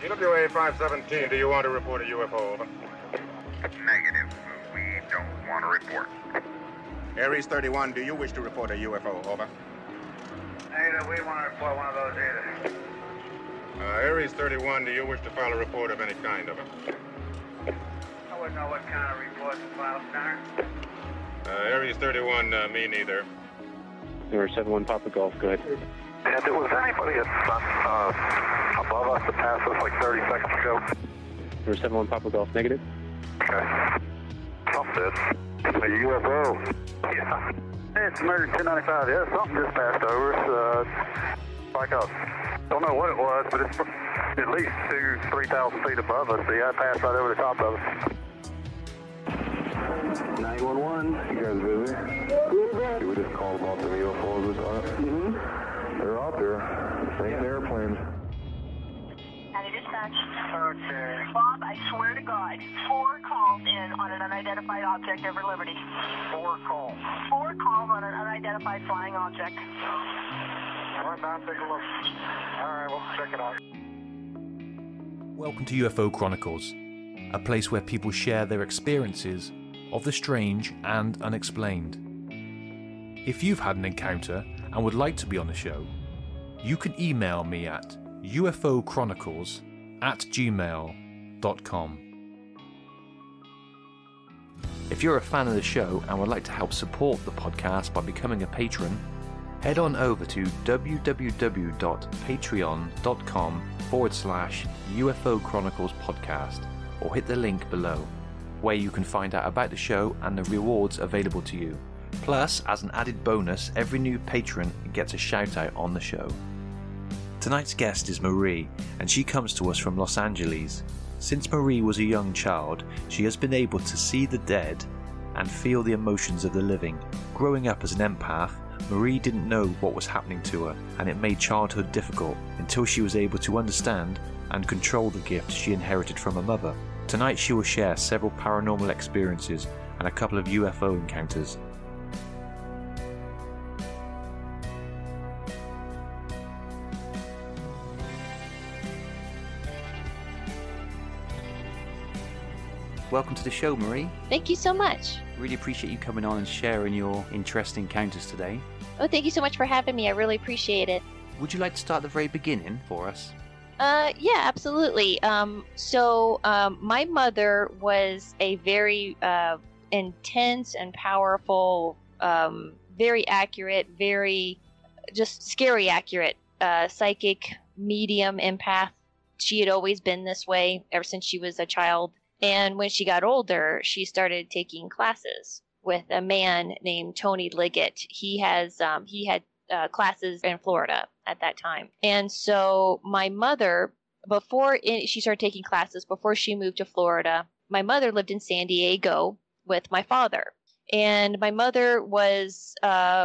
EWA 517, do you want to report a UFO? Over. Negative. We don't want to report. Aries 31, do you wish to report a UFO? Over. Negative. We want to report one of those either. Aries 31, do you wish to file a report of any kind? Over. I wouldn't know what kind of report to file, Center. Aries 31, me neither. 071 Papa Golf, go ahead. And there was anybody above us that passed us like 30 seconds ago? 071 Papa Golf, negative. Okay. Something did. It's a UFO. Yeah. Hey, it's American 1095. Yeah, something just passed over us. Like a, don't know what it was, but it's at least 3,000 feet above us. So yeah, it passed right over the top of us. 911, you guys busy? We just called about the UFOs we saw. They're out there. Same airplanes. And it dispatch. Okay. Bob, I swear to God, 4 calls in on an unidentified object over Liberty. 4 calls. 4 calls on an unidentified flying object. Run down, take a look. All right, we'll check it out. Welcome to UFO Chronicles, a place where people share their experiences of the strange and unexplained. If you've had an encounter and would like to be on the show, you can email me at ufochronicles@gmail.com. If you're a fan of the show and would like to help support the podcast by becoming a patron, head on over to www.patreon.com/UFO Chronicles podcast or hit the link below, where you can find out about the show and the rewards available to you. Plus, as an added bonus, every new patron gets a shout out on the show. Tonight's guest is Marie, and she comes to us from Los Angeles. Since Marie was a young child, she has been able to see the dead and feel the emotions of the living. Growing up as an empath, Marie didn't know what was happening to her, and it made childhood difficult until she was able to understand and control the gift she inherited from her mother. Tonight she will share several paranormal experiences and a couple of UFO encounters. Welcome to the show, Marie. Thank you so much. Really appreciate you coming on and sharing your interesting encounters today. Oh, thank you so much for having me. I really appreciate it. Would you like to start at the very beginning for us? Yeah, absolutely. My mother was a very intense and powerful, very accurate, very just scary accurate psychic, medium, empath. She had always been this way ever since she was a child. And when she got older, she started taking classes with a man named Tony Liggett. He had classes in Florida at that time. And so my mother, she started taking classes before she moved to Florida, my mother lived in San Diego with my father. And my mother was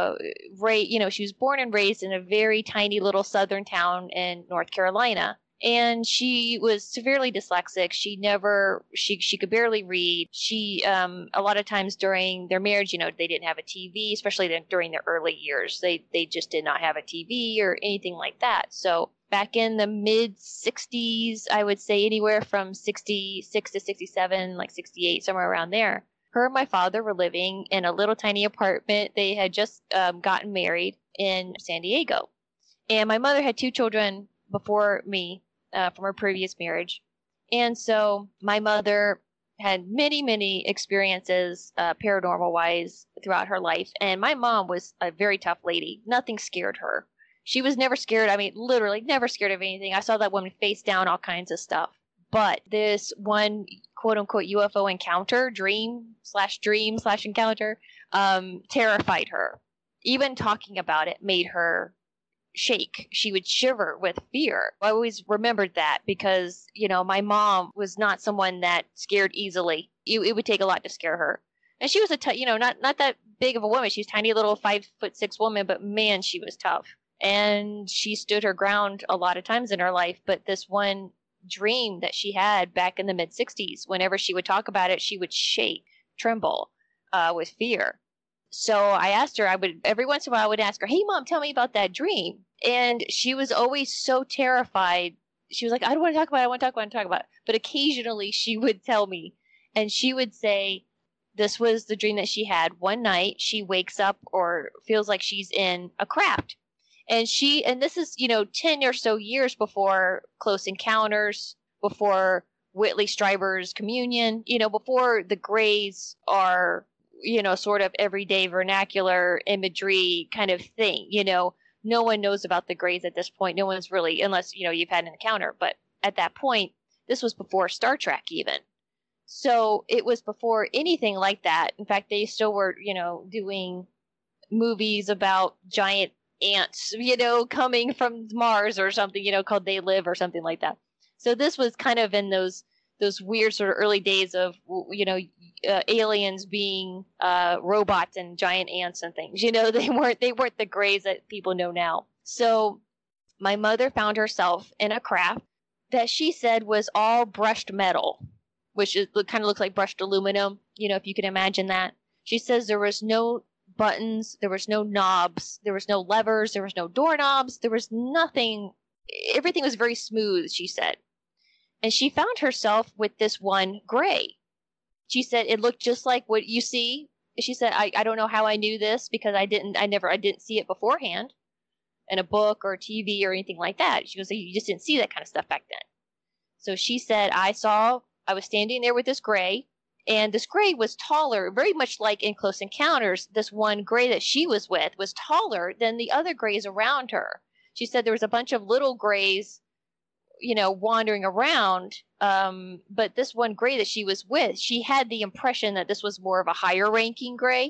she was born and raised in a very tiny little southern town in North Carolina. And she was severely dyslexic. She could barely read. She, a lot of times during their marriage, they didn't have a TV, especially during their early years. They just did not have a TV or anything like that. So back in the mid 60s, I would say anywhere from 66 to 67, like 68, somewhere around there. Her and my father were living in a little tiny apartment. They had just gotten married in San Diego. And my mother had 2 children before me. From her previous marriage. And so my mother had many, many experiences paranormal wise throughout her life. And my mom was a very tough lady. Nothing scared her. She was never scared. I mean, literally never scared of anything. I saw that woman face down all kinds of stuff. But this one quote unquote UFO encounter, dream/encounter, terrified her. Even talking about it made her shake. She would shiver with fear. I always remembered that because, my mom was not someone that scared easily. It would take a lot to scare her. And she was not that big of a woman. She was a tiny little 5'6" woman, but man, she was tough. And she stood her ground a lot of times in her life. But this one dream that she had back in the mid 60s, whenever she would talk about it, she would tremble with fear. So I asked her, every once in a while I would ask her, "Hey mom, tell me about that dream." And she was always so terrified she was like, I don't want to talk about it. I want to talk about it. But occasionally she would tell me, and she would say, this was the dream that she had. One night she wakes up or feels like she's in a craft. And this is, 10 or so years before Close Encounters, before Whitley Strieber's Communion, before the Greys are, sort of everyday vernacular imagery kind of thing. No one knows about the Greys at this point. No one's really, unless, you've had an encounter. But at that point, this was before Star Trek even. So it was before anything like that. In fact, they still were, doing movies about giant ants, coming from Mars or something, called They Live or something like that. So this was kind of in those weird sort of early days of, aliens being robots and giant ants and things. They weren't the Greys that people know now. So my mother found herself in a craft that she said was all brushed metal, which kind of looks like brushed aluminum, if you can imagine that. She says there was no buttons, there was no knobs, there was no levers, there was no doorknobs, there was nothing. Everything was very smooth, she said. And she found herself with this one Grey. She said it looked just like what you see. She said, I don't know how I knew this because I didn't see it beforehand in a book or TV or anything like that. She goes, you just didn't see that kind of stuff back then. So she said, I was standing there with this Grey, and this Grey was taller, very much like in Close Encounters. This one Grey that she was with was taller than the other Greys around her. She said there was a bunch of little Greys, wandering around. But this one Grey that she was with, she had the impression that this was more of a higher ranking Grey.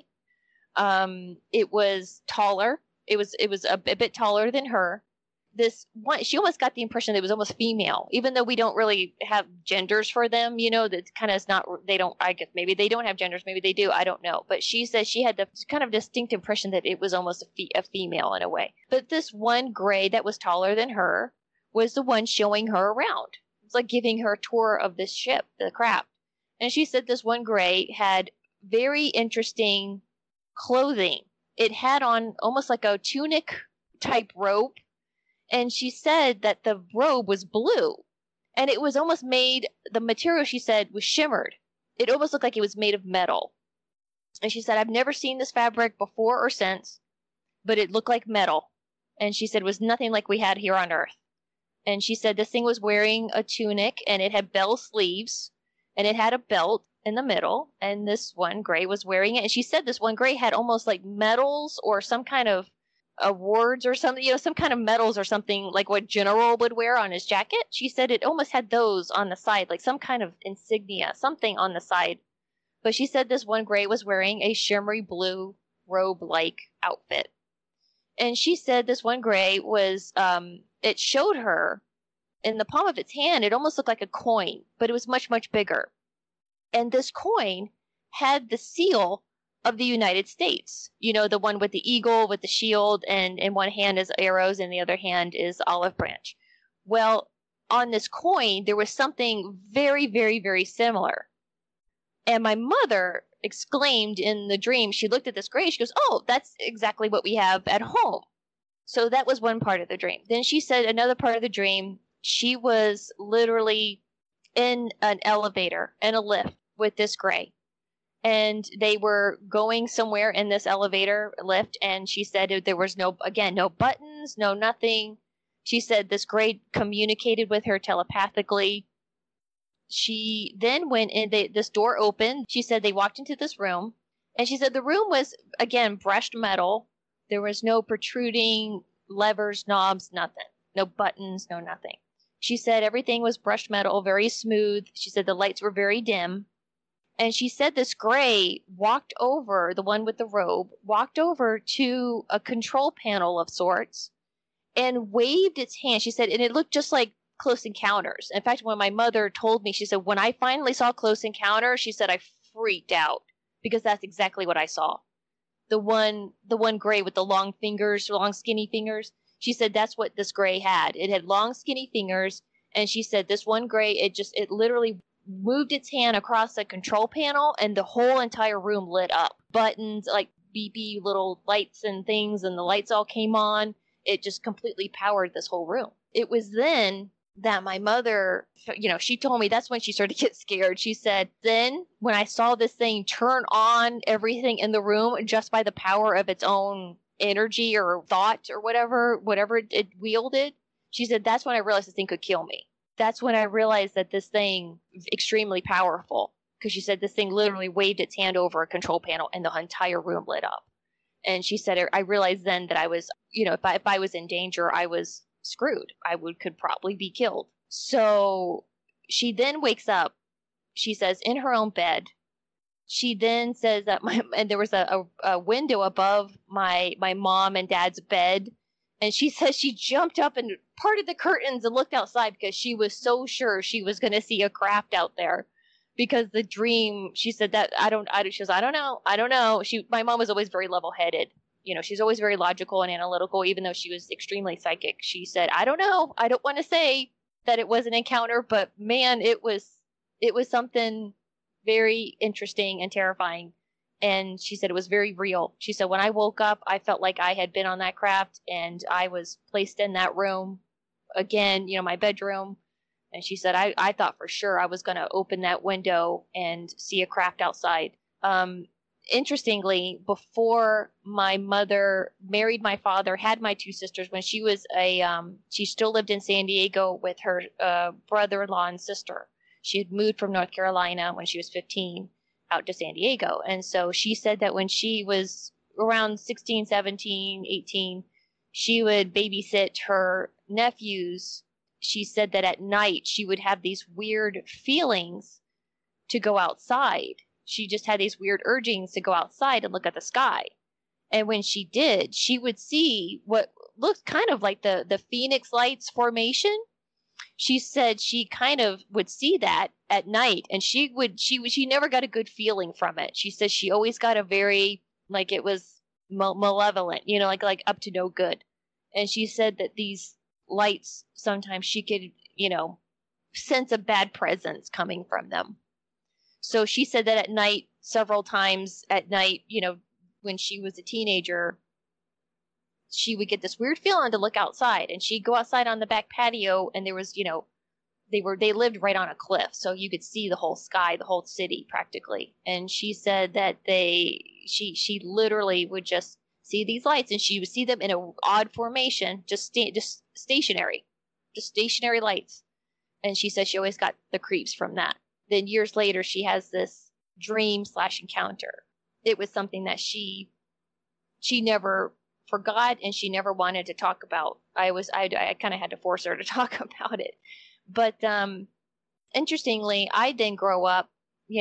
It was taller. It was a bit taller than her. This one, she almost got the impression that it was almost female, even though we don't really have genders for them, that kind of is not, I guess maybe they don't have genders, maybe they do, I don't know. But she said she had the kind of distinct impression that it was almost a female in a way. But this one Grey that was taller than her was the one showing her around. It's like giving her a tour of this ship, the craft. And she said this one Grey had very interesting clothing. It had on almost like a tunic type robe. And she said that the robe was blue. And it was almost made, the material, she said, was shimmered. It almost looked like it was made of metal. And she said, I've never seen this fabric before or since, but it looked like metal. And she said it was nothing like we had here on Earth. And she said this thing was wearing a tunic, and it had bell sleeves, and it had a belt in the middle, and this one Grey was wearing it. And she said this one Grey had almost like medals or some kind of awards or something, some kind of medals or something like what General would wear on his jacket. She said it almost had those on the side, like some kind of insignia, something on the side. But she said this one Grey was wearing a shimmery blue robe-like outfit. And she said this one Grey was, it showed her in the palm of its hand, it almost looked like a coin, but it was much, much bigger. And this coin had the seal of the United States. The one with the eagle, with the shield, and in one hand is arrows, and the other hand is olive branch. Well, on this coin, there was something very, very, very similar. And my mother exclaimed in the dream, she looked at this Grey, she goes, oh, that's exactly what we have at home. So that was one part of the dream. Then she said another part of the dream, she was literally in an elevator, in a lift with this Grey. And they were going somewhere in this elevator lift, and she said there was no buttons, no nothing. She said this Grey communicated with her telepathically. She then went in, this door opened. She said they walked into this room, and she said the room was, again, brushed metal. There was no protruding levers, knobs, nothing. No buttons, no nothing. She said everything was brushed metal, very smooth. She said the lights were very dim. And she said this Grey walked over, the one with the robe, walked over to a control panel of sorts and waved its hand. She said, and it looked just like Close Encounters. In fact, when my mother told me, she said, when I finally saw Close Encounters, she said, I freaked out because that's exactly what I saw. The one Grey with the long fingers, long skinny fingers. She said that's what this Grey had. It had long skinny fingers. And she said this one Grey, it literally moved its hand across the control panel, and the whole entire room lit up. Buttons, like beepy little lights and things, and the lights all came on. It just completely powered this whole room. It was then that my mother, she told me that's when she started to get scared. She said, then when I saw this thing turn on everything in the room just by the power of its own energy or thought or whatever it wielded, she said, that's when I realized this thing could kill me. That's when I realized that this thing is extremely powerful, because she said this thing literally waved its hand over a control panel and the entire room lit up. And she said, I realized then that I was, if I was in danger, I was screwed. Could probably be killed. So she then wakes up, she says, in her own bed. She then says that and there was a window above my mom and dad's bed. And she says she jumped up and parted the curtains and looked outside because she was so sure she was going to see a craft out there. Because the dream, she said that, she goes, I don't know. My mom was always very level-headed. She's always very logical and analytical, even though she was extremely psychic. She said, I don't know. I don't want to say that it was an encounter, but man, it was something very interesting and terrifying. And she said it was very real. She said, when I woke up, I felt like I had been on that craft and I was placed in that room again, my bedroom. And she said, I thought for sure I was going to open that window and see a craft outside. Interestingly, before my mother married my father, had my two sisters, when she was she still lived in San Diego with her brother-in-law and sister. She had moved from North Carolina when she was 15 out to San Diego. And so she said that when she was around 16, 17, 18, she would babysit her nephews. She said that at night she would have these weird feelings to go outside. She just had these weird urgings to go outside and look at the sky. And when she did, she would see what looked kind of like the Phoenix Lights formation. She said she kind of would see that at night, and she never got a good feeling from it. She says she always got a very, like it was malevolent, like up to no good. And she said that these lights, sometimes she could, sense a bad presence coming from them. So she said that at night, several times at night, when she was a teenager, she would get this weird feeling to look outside, and she'd go outside on the back patio, and there was, they lived right on a cliff, so you could see the whole sky, the whole city practically. And she said that she literally would just see these lights, and she would see them in an odd formation, just stationary lights. And she said she always got the creeps from that. Then years later, she has this dream/encounter. It was something that she never forgot, and she never wanted to talk about. I kind of had to force her to talk about it. But interestingly, I then grow up,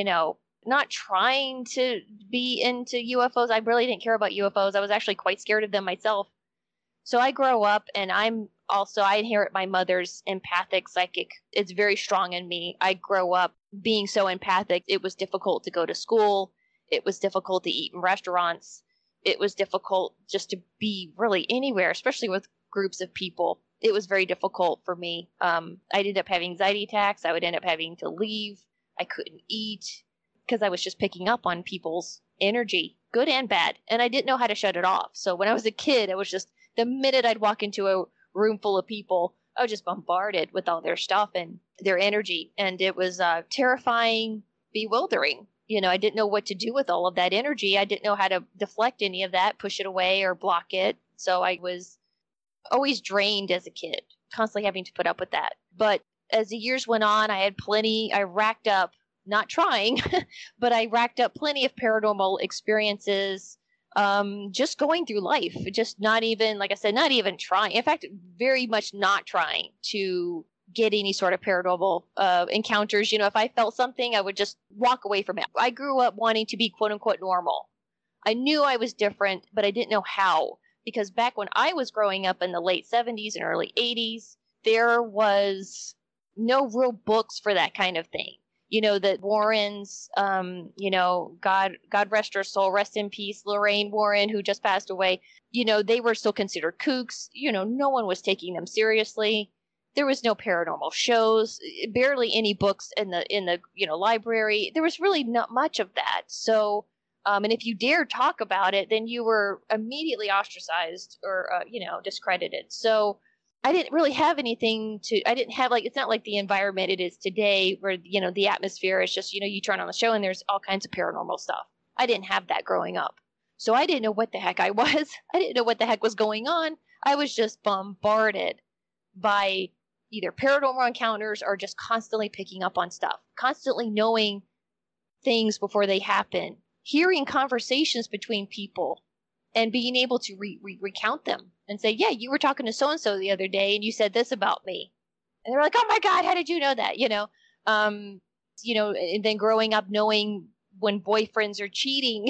not trying to be into UFOs. I really didn't care about UFOs. I was actually quite scared of them myself. So I grow up, and I inherit my mother's empathic psychic. It's very strong in me. I grow up being so empathic. It was difficult to go to school. It was difficult to eat in restaurants. It was difficult just to be really anywhere, especially with groups of people. It was very difficult for me. I'd end up having anxiety attacks. I would end up having to leave. I couldn't eat because I was just picking up on people's energy, good and bad. And I didn't know how to shut it off. So when I was a kid, it was just the minute I'd walk into a room full of people, I was just bombarded with all their stuff and their energy. And it was terrifying, bewildering. I didn't know what to do with all of that energy. I didn't know how to deflect any of that, push it away or block it. So I was always drained as a kid, constantly having to put up with that. But as the years went on, I racked up, not trying, but I racked up plenty of paranormal experiences, just going through life, just not even, like I said, not even trying. In fact, very much not trying to get any sort of paranormal encounters. If I felt something, I would just walk away from it. I grew up wanting to be quote unquote normal. I knew I was different, but I didn't know how. Because back when I was growing up in the late 70s and early 80s, there was no real books for that kind of thing. The Warrens, God rest her soul, rest in peace, Lorraine Warren, who just passed away, they were still considered kooks. No one was taking them seriously. There was no paranormal shows, barely any books in the library. There was really not much of that. So, and if you dared talk about it, then you were immediately ostracized or, discredited. So I didn't really have anything I didn't have, like, it's not like the environment it is today where, the atmosphere is just, you turn on the show and there's all kinds of paranormal stuff. I didn't have that growing up. So I didn't know what the heck I was. I didn't know what the heck was going on. I was just bombarded by either paranormal encounters or just constantly picking up on stuff, constantly knowing things before they happen, hearing conversations between people and being able to recount them and say, yeah, you were talking to so-and-so the other day and you said this about me. And they're like, oh my God, how did you know that? And then growing up knowing when boyfriends are cheating,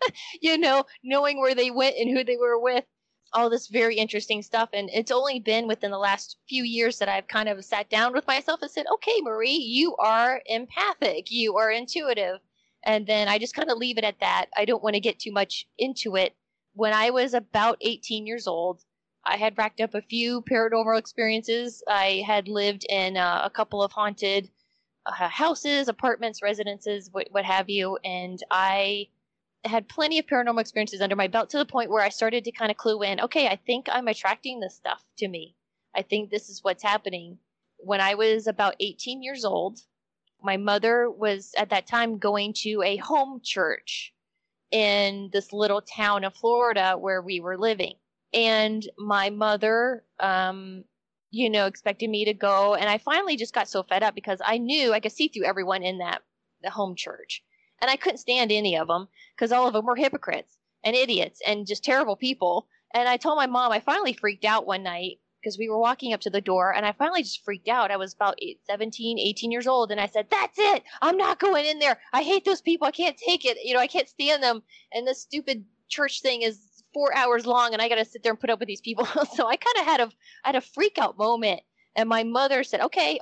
knowing where they went and who they were with, all this very interesting stuff. And it's only been within the last few years that I've kind of sat down with myself and said, okay, Marie, you are empathic, you are intuitive. And then I just kind of leave it at that. I don't want to get too much into it. When I was about 18 years old, I had racked up a few paranormal experiences. I had lived in a couple of haunted houses, apartments, residences, what have you. And I had plenty of paranormal experiences under my belt to the point where I started to kind of clue in, okay, I think I'm attracting this stuff to me. I think this is what's happening. When I was about 18 years old, my mother was at that time going to a home church in this little town of Florida where we were living. And my mother, expected me to go. And I finally just got so fed up because I knew I could see through everyone in the home church. And I couldn't stand any of them because all of them were hypocrites and idiots and just terrible people. And I told my mom, I finally freaked out one night because we were walking up to the door and I finally just freaked out. I was about 17, 18 years old. And I said, that's it. I'm not going in there. I hate those people. I can't take it. I can't stand them. And this stupid church thing is 4 hours long and I got to sit there and put up with these people. So I kind of had a freak out moment. And my mother said, okay,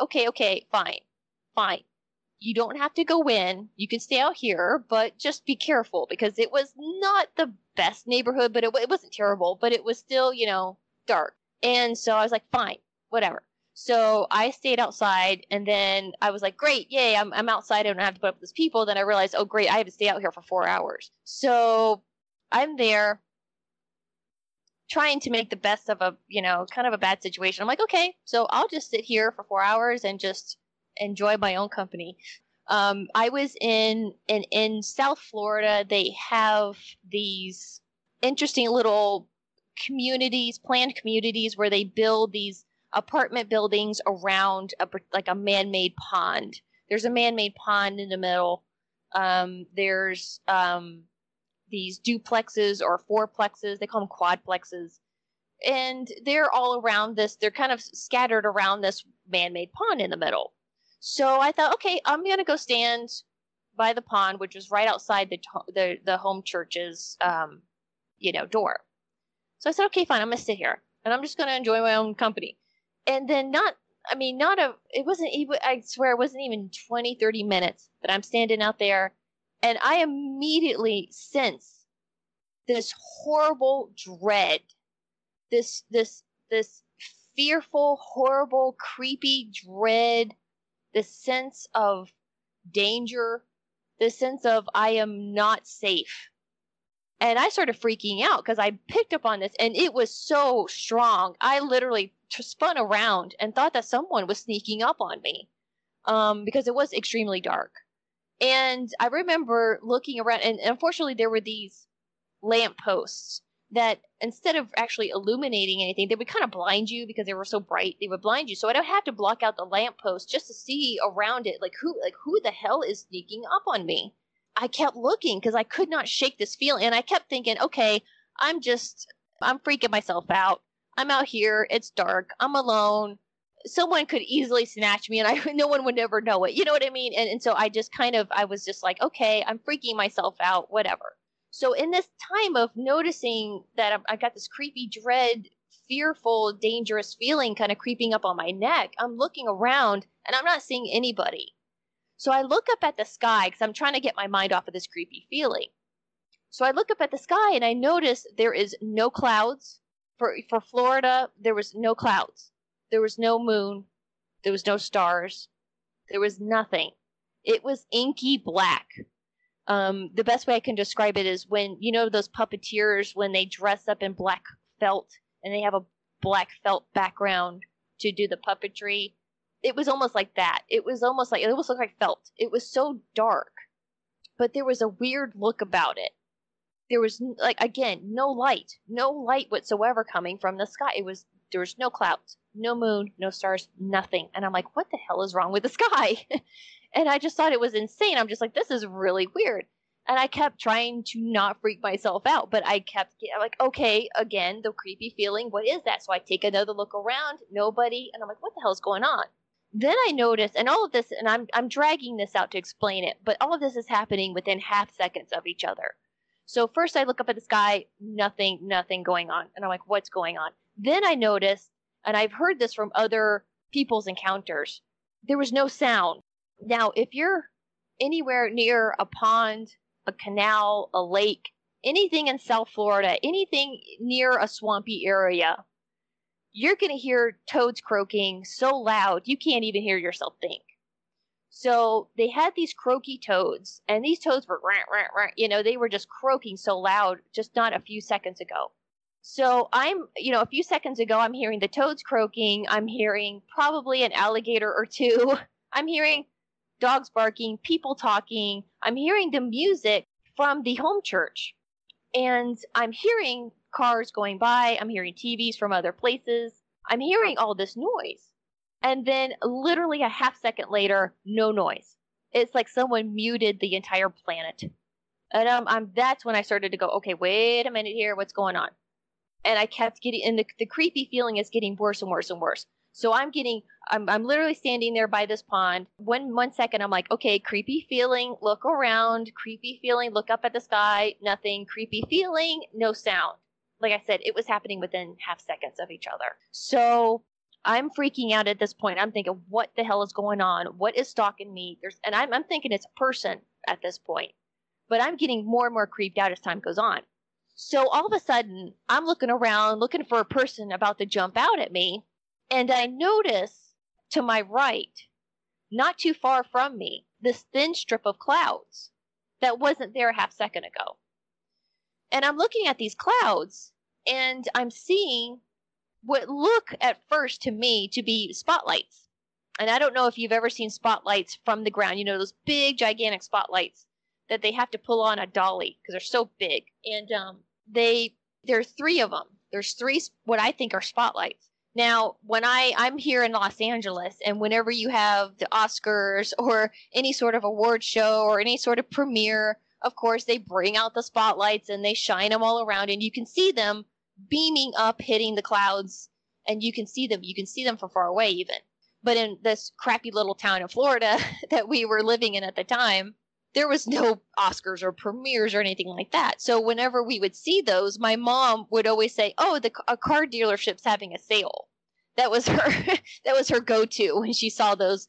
fine. You don't have to go in. You can stay out here, but just be careful because it was not the best neighborhood, but it wasn't terrible, but it was still, dark. And so I was like, fine, whatever. So I stayed outside and then I was like, great, yay, I'm outside. I don't have to put up with these people. Then I realized, oh, great, I have to stay out here for 4 hours. So I'm there trying to make the best of a, kind of a bad situation. I'm like, okay, so I'll just sit here for 4 hours and just enjoy my own company. I was in South Florida. They have these interesting little planned communities where they build these apartment buildings around a man-made pond. There's a man-made pond in the middle. There's these duplexes or fourplexes. They call them quadplexes. And they're all around this. They're kind of scattered around this man-made pond in the middle. So I thought, okay, I'm going to go stand by the pond, which was right outside the home church's, door. So I said, okay, fine, I'm going to sit here and I'm just going to enjoy my own company. And then I swear it wasn't even 20, 30 minutes that I'm standing out there. And I immediately sense this horrible dread, this fearful, horrible, creepy dread, this sense of danger, this sense of I am not safe. And I started freaking out because I picked up on this and it was so strong. I literally spun around and thought that someone was sneaking up on me because it was extremely dark. And I remember looking around and unfortunately there were these lampposts that instead of actually illuminating anything, they would kind of blind you because they were so bright. They would blind you. So I'd have to block out the lamppost just to see around it, who the hell is sneaking up on me? I kept looking because I could not shake this feeling. And I kept thinking, okay, I'm freaking myself out. I'm out here. It's dark. I'm alone. Someone could easily snatch me and no one would ever know it. You know what I mean? And so I was just like, okay, I'm freaking myself out, whatever. So in this time of noticing that I got this creepy, dread, fearful, dangerous feeling kind of creeping up on my neck, I'm looking around and I'm not seeing anybody. So I look up at the sky because I'm trying to get my mind off of this creepy feeling. So I look up at the sky and I notice there is no clouds. For Florida, there was no clouds. There was no moon. There was no stars. There was nothing. It was inky black. The best way I can describe it is when, those puppeteers, when they dress up in black felt and they have a black felt background to do the puppetry. It was almost like that. It almost looked like felt. It was so dark, but there was a weird look about it. There was, like, again, no light whatsoever coming from the sky. There was no clouds, no moon, no stars, nothing. And I'm like, what the hell is wrong with the sky? And I just thought it was insane. I'm just like, this is really weird. And I kept trying to not freak myself out, but I'm like, okay, again, the creepy feeling. What is that? So I take another look around, nobody. And I'm like, what the hell is going on? Then I noticed, and all of this, and I'm dragging this out to explain it, but all of this is happening within half seconds of each other. So first I look up at the sky, nothing going on. And I'm like, what's going on? Then I noticed, and I've heard this from other people's encounters, there was no sound. Now, if you're anywhere near a pond, a canal, a lake, anything in South Florida, anything near a swampy area, you're going to hear toads croaking so loud you can't even hear yourself think. So they had these croaky toads, and these toads were, they were just croaking so loud just not a few seconds ago. So a few seconds ago, I'm hearing the toads croaking. I'm hearing probably an alligator or two. I'm hearing dogs barking, people talking. I'm hearing the music from the home church. And I'm hearing cars going by. I'm hearing TVs from other places. I'm hearing all this noise. And then literally a half second later, no noise. It's like someone muted the entire planet. And that's when I started to go, okay, wait a minute here. What's going on? And I kept getting, and the creepy feeling is getting worse and worse and worse. So I'm literally standing there by this pond. One second, I'm like, okay, creepy feeling, look around, creepy feeling, look up at the sky, nothing, creepy feeling, no sound. Like I said, it was happening within half seconds of each other. So I'm freaking out at this point. I'm thinking, what the hell is going on? What is stalking me? I'm thinking it's a person at this point. But I'm getting more and more creeped out as time goes on. So all of a sudden, I'm looking around, looking for a person about to jump out at me. And I notice to my right, not too far from me, this thin strip of clouds that wasn't there a half second ago. And I'm looking at these clouds, and I'm seeing what look at first to me to be spotlights. And I don't know if you've ever seen spotlights from the ground, those big, gigantic spotlights that they have to pull on a dolly because they're so big. And there's 3 of them. There's 3 what I think are spotlights. Now, when I'm here in Los Angeles, and whenever you have the Oscars or any sort of award show or any sort of premiere, of course, they bring out the spotlights and they shine them all around, and you can see them beaming up, hitting the clouds, and you can see them. You can see them from far away even. But in this crappy little town in Florida that we were living in at the time, there was no Oscars or premieres or anything like that. So whenever we would see those, my mom would always say, "Oh, a car dealership's having a sale." That was her go-to when she saw those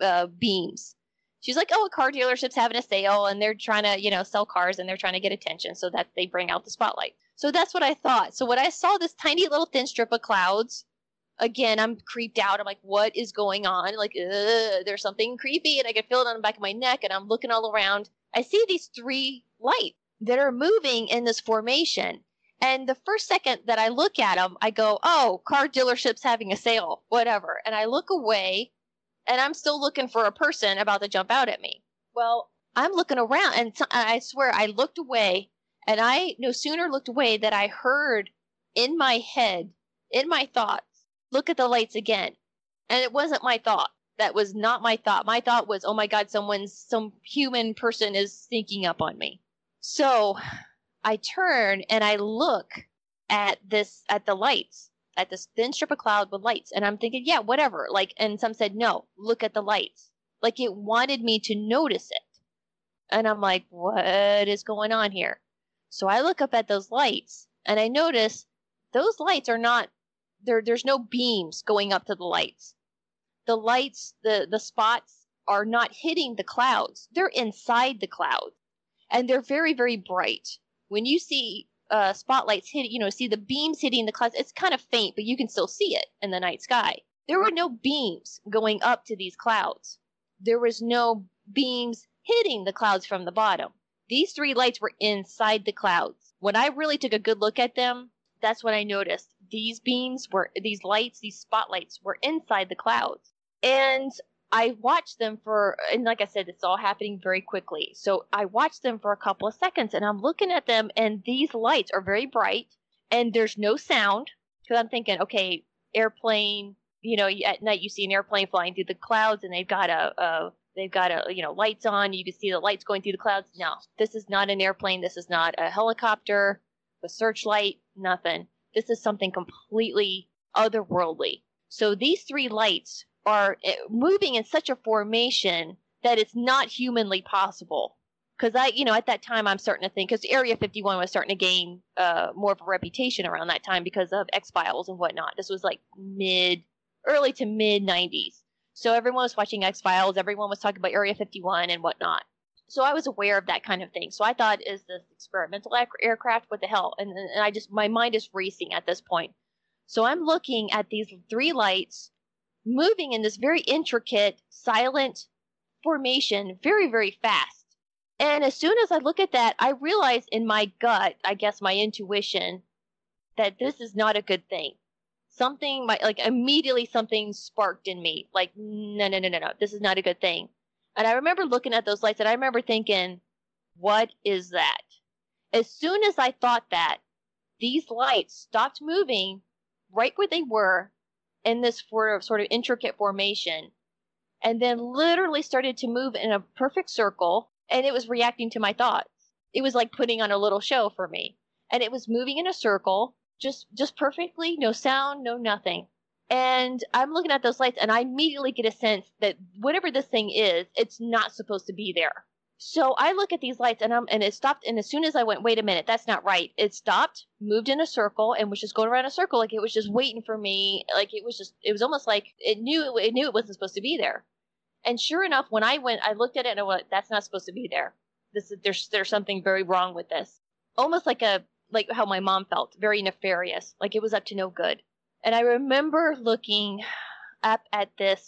beams. She's like, "Oh, a car dealership's having a sale, and they're trying to, sell cars, and they're trying to get attention, so that they bring out the spotlight." So that's what I thought. So when I saw this tiny little thin strip of clouds, again, I'm creeped out. I'm like, what is going on? Like, there's something creepy, and I can feel it on the back of my neck, and I'm looking all around. I see these 3 lights that are moving in this formation. And the first second that I look at them, I go, oh, car dealership's having a sale, whatever. And I look away, and I'm still looking for a person about to jump out at me. Well, I'm looking around, and I swear I looked away, and I no sooner looked away that I heard in my head, in my thoughts, look at the lights again. And it wasn't my thought. That was not my thought. My thought was, oh my God, some human person is sneaking up on me. So I turn and I look at the lights, at this thin strip of cloud with lights. And I'm thinking, yeah, whatever. And some said, no, look at the lights. Like it wanted me to notice it. And I'm like, what is going on here? So I look up at those lights and I notice those lights are not, there's no beams going up to the lights. The lights, the spots are not hitting the clouds. They're inside the clouds. And they're very, very bright. When you see spotlights hit, see the beams hitting the clouds, it's kind of faint, but you can still see it in the night sky. There were no beams going up to these clouds. There was no beams hitting the clouds from the bottom. These 3 lights were inside the clouds. When I really took a good look at them, that's when I noticed these lights, these spotlights were inside the clouds. And I watched them and like I said, it's all happening very quickly. So I watched them for a couple of seconds, and I'm looking at them, and these lights are very bright, and there's no sound, because I'm thinking, okay, airplane, at night you see an airplane flying through the clouds, and they've got lights on. You can see the lights going through the clouds. No, this is not an airplane. This is not a helicopter, a searchlight, nothing. This is something completely otherworldly. So these 3 lights are moving in such a formation that it's not humanly possible. Because at that time, I'm starting to think, because Area 51 was starting to gain more of a reputation around that time because of X-Files and whatnot. This was like early to mid 90s. So everyone was watching X-Files. Everyone was talking about Area 51 and whatnot. So I was aware of that kind of thing. So I thought, is this experimental aircraft? What the hell? And my mind is racing at this point. So I'm looking at these 3 lights moving in this very intricate, silent formation very, very fast. And as soon as I look at that, I realize in my gut, I guess my intuition, that this is not a good thing. Immediately something sparked in me. Like, no, this is not a good thing. And I remember looking at those lights, and I remember thinking, what is that? As soon as I thought that, these lights stopped moving right where they were in this sort of intricate formation, and then literally started to move in a perfect circle, and it was reacting to my thoughts. It was like putting on a little show for me. And it was moving in a circle, just perfectly, no sound, no nothing. And I'm looking at those lights, and I immediately get a sense that whatever this thing is, it's not supposed to be there. So I look at these lights, and it stopped. And as soon as I went, wait a minute, that's not right. It stopped, moved in a circle, and was just going around a circle, like it was just waiting for me. Like it was almost like it knew it wasn't supposed to be there. And sure enough, when I went, I looked at it and I went, that's not supposed to be there. There's something very wrong with this. Almost like how my mom felt, very nefarious, like it was up to no good. And I remember looking up at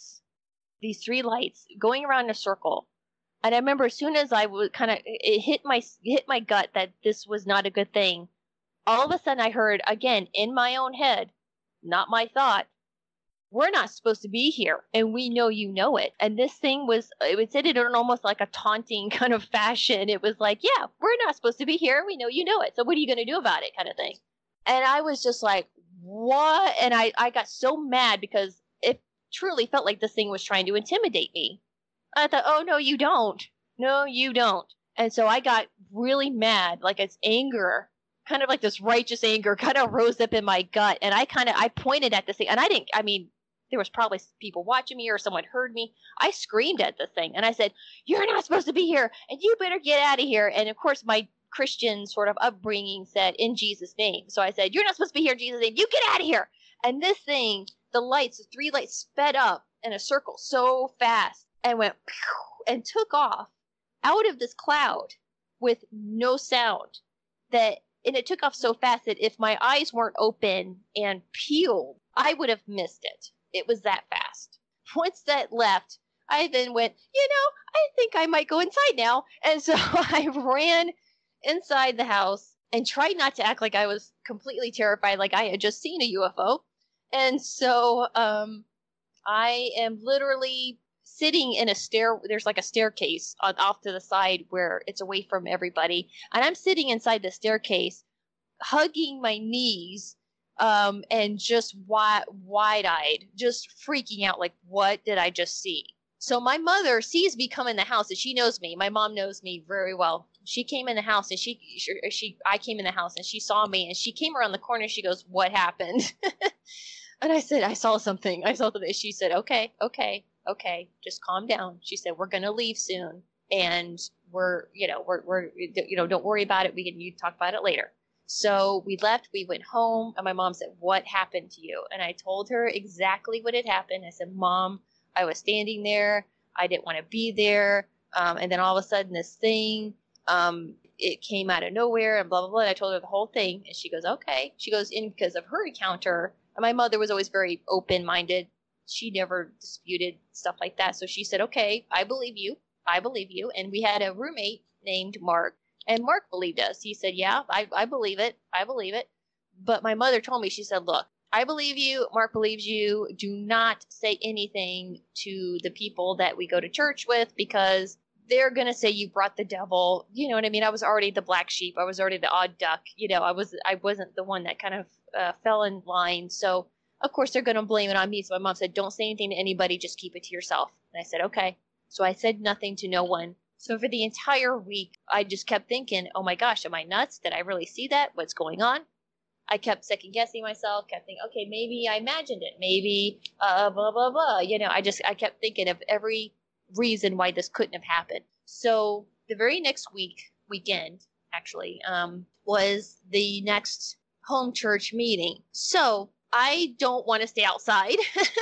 these 3 lights going around in a circle. And I remember as soon as I would it hit my gut that this was not a good thing. All of a sudden I heard, again, in my own head, not my thought, we're not supposed to be here, and we know you know it. And this thing it said it in almost like a taunting kind of fashion. It was like, yeah, we're not supposed to be here. We know you know it. So what are you going to do about it, kind of thing. And I was just like, what? And I got so mad because it truly felt like this thing was trying to intimidate me. I thought, oh, no, you don't. No, you don't. And so I got really mad, like it's anger, kind of like this righteous anger kind of rose up in my gut. And I pointed at this thing, and there was probably people watching me or someone heard me. I screamed at this thing, and I said, you're not supposed to be here, and you better get out of here. And of course, my Christian sort of upbringing said, in Jesus' name. So I said, you're not supposed to be here in Jesus' name. You get out of here. And this thing, the 3 lights sped up in a circle so fast and went and took off out of this cloud with no sound. And it took off so fast that if my eyes weren't open and peeled, I would have missed it. It was that fast. Once that left, I then went, I think I might go inside now. And so I ran inside the house and tried not to act like I was completely terrified, like I had just seen a UFO. And so I am literally sitting in there's like a staircase off to the side where it's away from everybody. And I'm sitting inside the staircase, hugging my knees, and just wide-eyed, just freaking out, like, what did I just see? So my mother sees me come in the house, and she knows me. My mom knows me very well. She came in the house, and I came in the house, and she saw me, and she came around the corner, and she goes, what happened? And I said, I saw something. She said, okay, just calm down. She said, we're going to leave soon, and we're don't worry about it. You talk about it later. So we left, we went home, and my mom said, what happened to you? And I told her exactly what had happened. I said, Mom, I was standing there. I didn't want to be there. And then all of a sudden this thing, it came out of nowhere and blah, blah, blah. And I told her the whole thing. And she goes, okay. She goes, in because of her encounter. And my mother was always very open-minded. She never disputed stuff like that. So she said, okay, I believe you. And we had a roommate named Mark. And Mark believed us. He said, yeah, I believe it. But my mother told me, she said, look, I believe you. Mark believes you. Do not say anything to the people that we go to church with because they're going to say you brought the devil. You know what I mean? I was already the black sheep. I was already the odd duck. You know, I wasn't the one that kind of fell in line. So, of course, they're going to blame it on me. So my mom said, don't say anything to anybody. Just keep it to yourself. And I said, okay. So I said nothing to no one. So for the entire week, I just kept thinking, oh my gosh, am I nuts? Did I really see that? What's going on? I kept second guessing myself, kept thinking, okay, maybe I imagined it. Maybe, blah, blah, blah. You know, I kept thinking of every reason why this couldn't have happened. So the very next weekend, actually, was the next home church meeting. So I don't want to stay outside.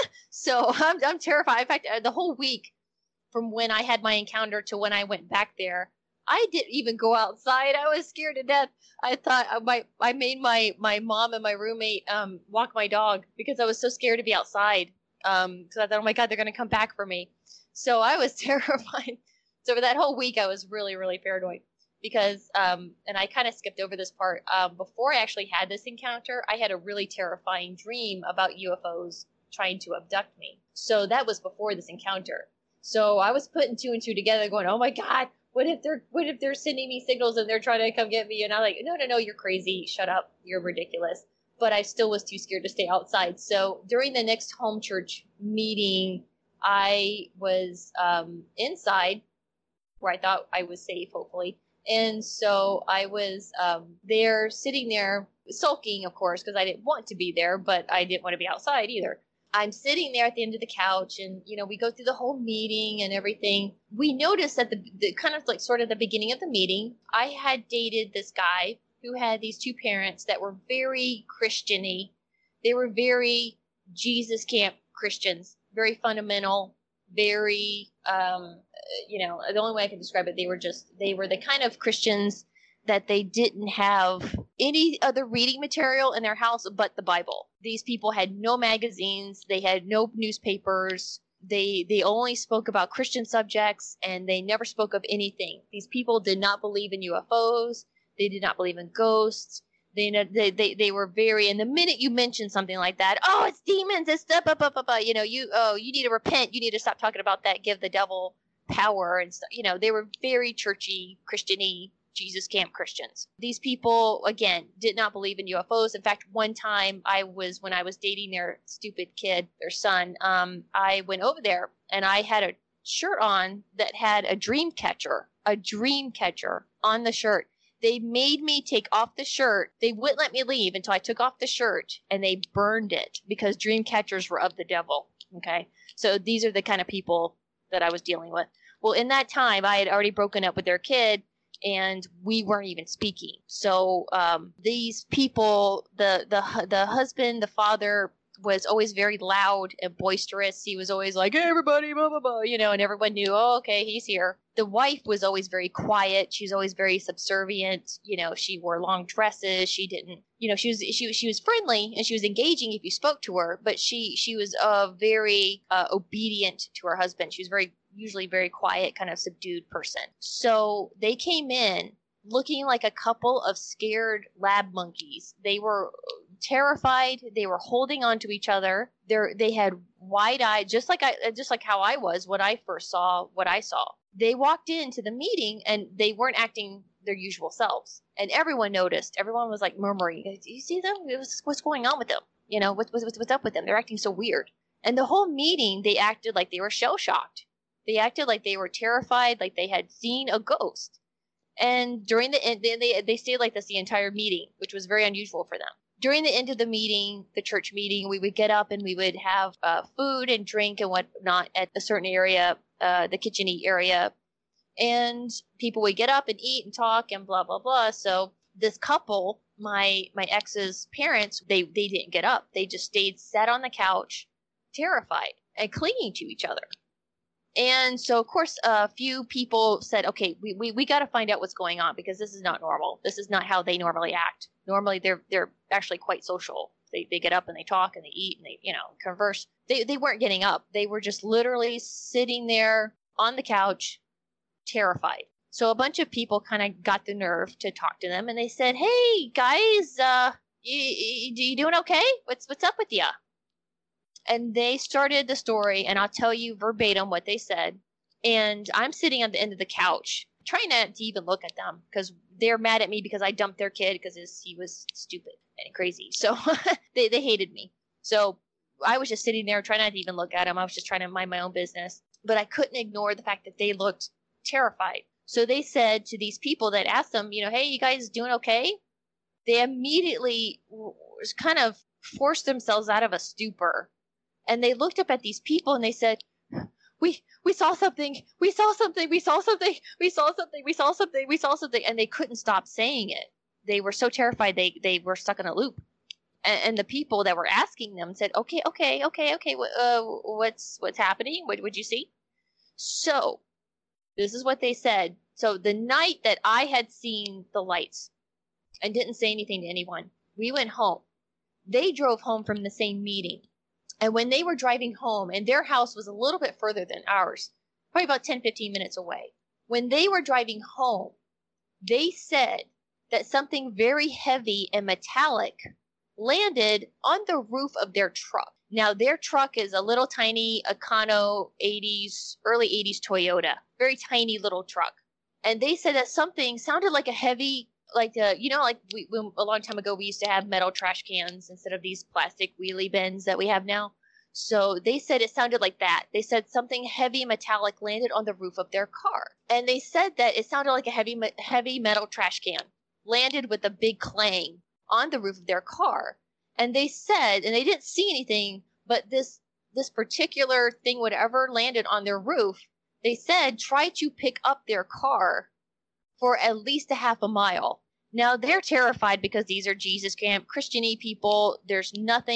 So I'm terrified. In fact, the whole week from when I had my encounter to when I went back there, I didn't even go outside. I was scared to death. I thought I made my mom and my roommate walk my dog because I was so scared to be outside. Because I thought, oh my God, they're going to come back for me. So I was terrified. So for that whole week, I was really, really paranoid because, and I kind of skipped over this part. Before I actually had this encounter, I had a really terrifying dream about UFOs trying to abduct me. So that was before this encounter. So I was putting two and two together going, oh my God, what if they're sending me signals and they're trying to come get me? And I'm like, no, you're crazy. Shut up. You're ridiculous. But I still was too scared to stay outside. So during the next home church meeting, I was inside where I thought I was safe, hopefully. And so I was there, sitting there, sulking, of course, because I didn't want to be there, but I didn't want to be outside either. I'm sitting there at the end of the couch and, you know, we go through the whole meeting and everything. We noticed at the kind of like sort of the beginning of the meeting, I had dated this guy who had these two parents that were very Christian-y. They were very Jesus camp Christians, very fundamental, very, you know, the only way I can describe it, they were the kind of Christians that they didn't have any other reading material in their house but the Bible. These people had no magazines. They had no newspapers. They only spoke about Christian subjects, and they never spoke of anything. These people did not believe in UFOs. They did not believe in ghosts. They were very, and the minute you mention something like that, oh, it's demons, it's stuff, you know, you need to repent. You need to stop talking about that. Give the devil power and stuff. You know, they were very churchy, Christian-y, Jesus camp Christians. These people, again, did not believe in UFOs. In fact, one time when I was dating their stupid kid, their son, I went over there and I had a shirt on that had a dream catcher on the shirt. They made me take off the shirt. They wouldn't let me leave until I took off the shirt, and they burned it because dream catchers were of the devil. Okay. So these are the kind of people that I was dealing with. Well, in that time, I had already broken up with their kid, and we weren't even speaking. So these people, the husband, the father, was always very loud and boisterous. He was always like, hey, everybody, blah, blah, blah, you know, and everyone knew, oh, okay, he's here. The wife was always very quiet. She was always very subservient. You know, she wore long dresses. She didn't, you know, she was friendly and she was engaging if you spoke to her, but she was very obedient to her husband. She was usually very quiet, kind of subdued person. So they came in looking like a couple of scared lab monkeys. They were terrified. They were holding on to each other. They had wide eyes, just like how I was when I first saw what I saw. They walked into the meeting and they weren't acting their usual selves, and everyone noticed. Everyone was like murmuring, "Do you see them? What's going on with them? You know, what's up with them? They're acting so weird." And the whole meeting, they acted like they were shell shocked. They acted like they were terrified, like they had seen a ghost. And during the end, they stayed like this the entire meeting, which was very unusual for them. During the end of the meeting, the church meeting, we would get up and we would have food and drink and whatnot at a certain area, the kitchen-y area. And people would get up and eat and talk and blah, blah, blah. So this couple, my ex's parents, they didn't get up. They just sat on the couch, terrified and clinging to each other. And so, of course, a few people said, okay, we got to find out what's going on because this is not normal. This is not how they normally act. Normally, they're actually quite social. They get up and they talk and they eat and they, you know, converse. They weren't getting up. They were just literally sitting there on the couch, terrified. So a bunch of people kind of got the nerve to talk to them, and they said, hey, guys, you doing okay? What's up with you? And they started the story, and I'll tell you verbatim what they said. And I'm sitting at the end of the couch, trying not to even look at them, because they're mad at me because I dumped their kid because he was stupid and crazy. So they hated me. So I was just sitting there trying not to even look at them. I was just trying to mind my own business. But I couldn't ignore the fact that they looked terrified. So they said to these people that asked them, hey, you guys doing okay? They immediately kind of forced themselves out of a stupor. And they looked up at these people and they said, we saw something, we saw something, we saw something, we saw something, we saw something, we saw something. And they couldn't stop saying it. They were so terrified they were stuck in a loop. And the people that were asking them said, okay, what's happening? What would you see? So this is what they said. So the night that I had seen the lights and didn't say anything to anyone, we went home. They drove home from the same meeting. And when they were driving home, and their house was a little bit further than ours, probably about 10, 15 minutes away. When they were driving home, they said that something very heavy and metallic landed on the roof of their truck. Now, their truck is a little tiny Econo 80s, early 80s Toyota. Very tiny little truck. And they said that something sounded like a heavy, like a long time ago, we used to have metal trash cans instead of these plastic wheelie bins that we have now. So they said it sounded like that. They said something heavy metallic landed on the roof of their car. And they said that it sounded like a heavy metal trash can landed with a big clang on the roof of their car. And they said, and they didn't see anything, but this particular thing, whatever landed on their roof, they said try to pick up their car for at least a half a mile. Now they're terrified because these are Jesus camp Christian-y people. For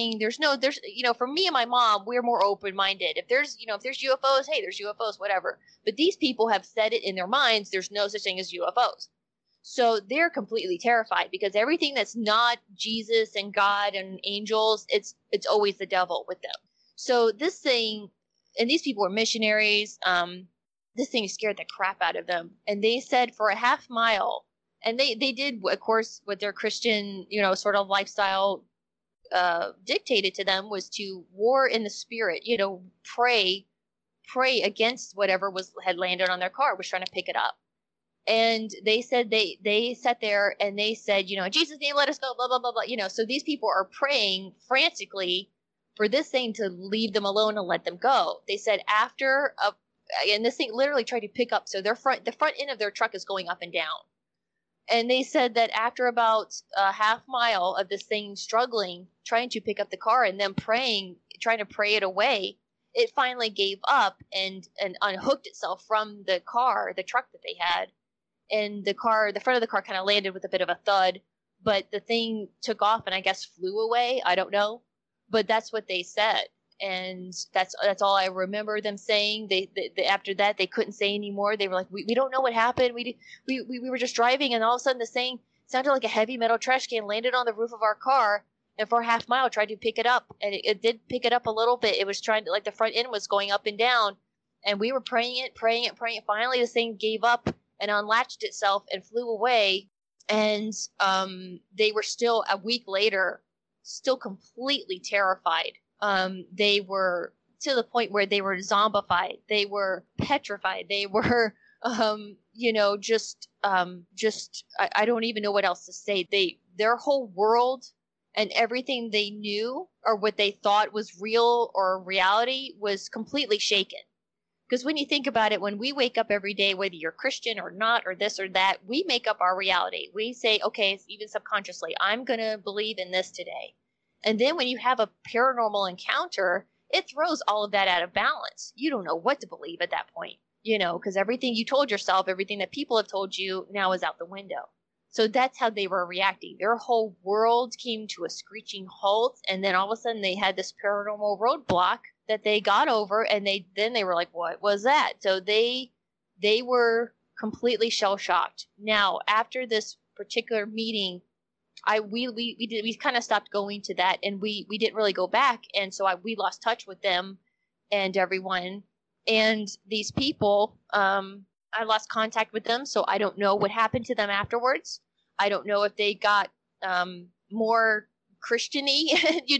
me and my mom, we're more open-minded. If there's UFOs, hey, there's UFOs, whatever. But these people have said it in their minds, there's no such thing as UFOs. So they're completely terrified because everything that's not Jesus and God and angels, it's always the devil with them. So this thing, and these people were missionaries, this thing scared the crap out of them. And they said for a half mile, and they did, of course, what their Christian, sort of lifestyle dictated to them was to war in the spirit, pray against whatever had landed on their car, was trying to pick it up. And they said they sat there and they said, in Jesus' name, let us go, blah, blah, blah, blah. So these people are praying frantically for this thing to leave them alone and let them go. They said and this thing literally tried to pick up. So the front end of their truck is going up and down. And they said that after about a half mile of this thing struggling, trying to pick up the car and then trying to pray it away, it finally gave up and unhooked itself from the truck that they had. And the front of the car kind of landed with a bit of a thud, but the thing took off and I guess flew away. I don't know, but that's what they said. And that's all I remember them saying. They after that, they couldn't say anymore. They were like, we don't know what happened. We were just driving and all of a sudden the thing sounded like a heavy metal trash can landed on the roof of our car. And for a half mile tried to pick it up. And it did pick it up a little bit. It was trying to, the front end was going up and down. And we were praying it. Finally, this thing gave up and unlatched itself and flew away. And they were still, a week later, still completely terrified. They were to the point where they were zombified. They were petrified. They were, I don't even know what else to say. Their whole world and everything they knew or what they thought was real or reality was completely shaken. Because when you think about it, when we wake up every day, whether you're Christian or not, or this or that, we make up our reality. We say, okay, even subconsciously, I'm going to believe in this today. And then when you have a paranormal encounter, it throws all of that out of balance. You don't know what to believe at that point, because everything you told yourself, everything that people have told you now is out the window. So that's how they were reacting. Their whole world came to a screeching halt. And then all of a sudden they had this paranormal roadblock that they got over. And they were like, what was that? So they were completely shell-shocked. Now, after this particular meeting, we kind of stopped going to that, and we didn't really go back, and so we lost touch with them and everyone. And these people, I lost contact with them, so I don't know what happened to them afterwards. I don't know if they got more Christian-y,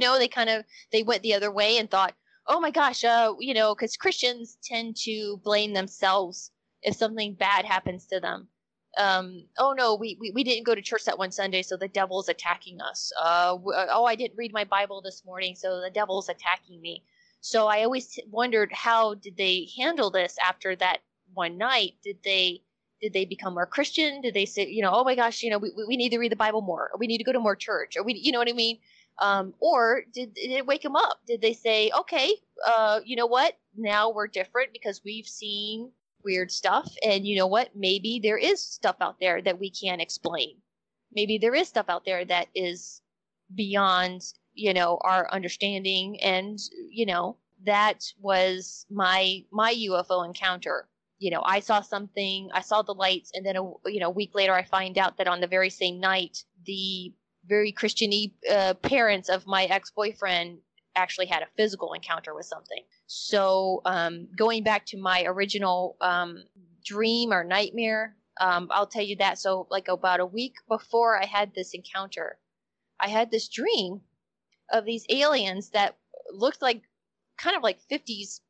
they went the other way and thought, oh my gosh, because Christians tend to blame themselves if something bad happens to them. Oh no, we didn't go to church that one Sunday, so the devil's attacking us. I didn't read my Bible this morning, so the devil's attacking me. So I always wondered, how did they handle this after that one night? Did they become more Christian? Did they say, oh my gosh, we need to read the Bible more, or we need to go to more church, or you know what I mean? Or did it wake them up? Did they say, okay, you know what? Now we're different because we've seen weird stuff, and you know what? Maybe there is stuff out there that we can't explain. Maybe there is stuff out there that is beyond, our understanding, and that was my UFO encounter. I saw something, I saw the lights, and then a week later I find out that on the very same night, the very Christian-y parents of my ex-boyfriend actually had a physical encounter with something. So going back to my original dream or nightmare, I'll tell you that. So like about a week before I had this encounter, I had this dream of these aliens that looked like kind of like 50s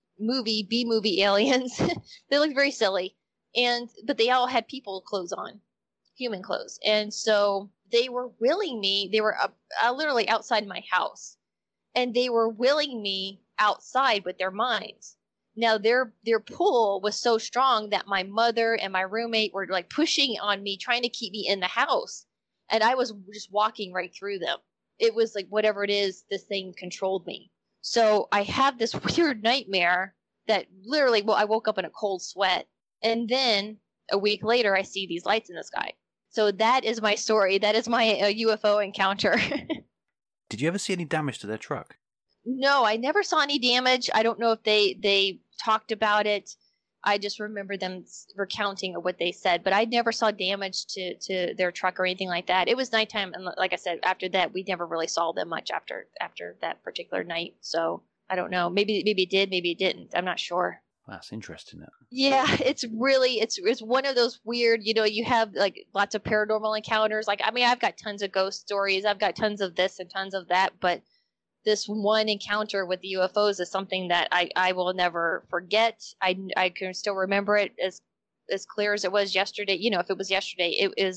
B-movie aliens. They looked very silly, but they all had people clothes on, human clothes. And so they were willing me, they were literally outside my house, and they were willing me outside with their minds. Now their pull was so strong that my mother and my roommate were like pushing on me, trying to keep me in the house. And I was just walking right through them. It was like, whatever it is, this thing controlled me. So I have this weird nightmare that literally, I woke up in a cold sweat. And then a week later, I see these lights in the sky. So that is my story. That is my UFO encounter. Did you ever see any damage to their truck? No, I never saw any damage. I don't know if they talked about it. I just remember them recounting of what they said, but I never saw damage to their truck or anything like that. It was nighttime, and like I said, after that, we never really saw them much after that particular night. So I don't know. Maybe it did, maybe it didn't. I'm not sure. That's interesting. Yeah, it's one of those weird, you have like lots of paranormal encounters. Like, I mean, I've got tons of ghost stories. I've got tons of this and tons of that, but this one encounter with the UFOs is something that I will never forget. I can still remember it as clear as it was yesterday. If it was yesterday,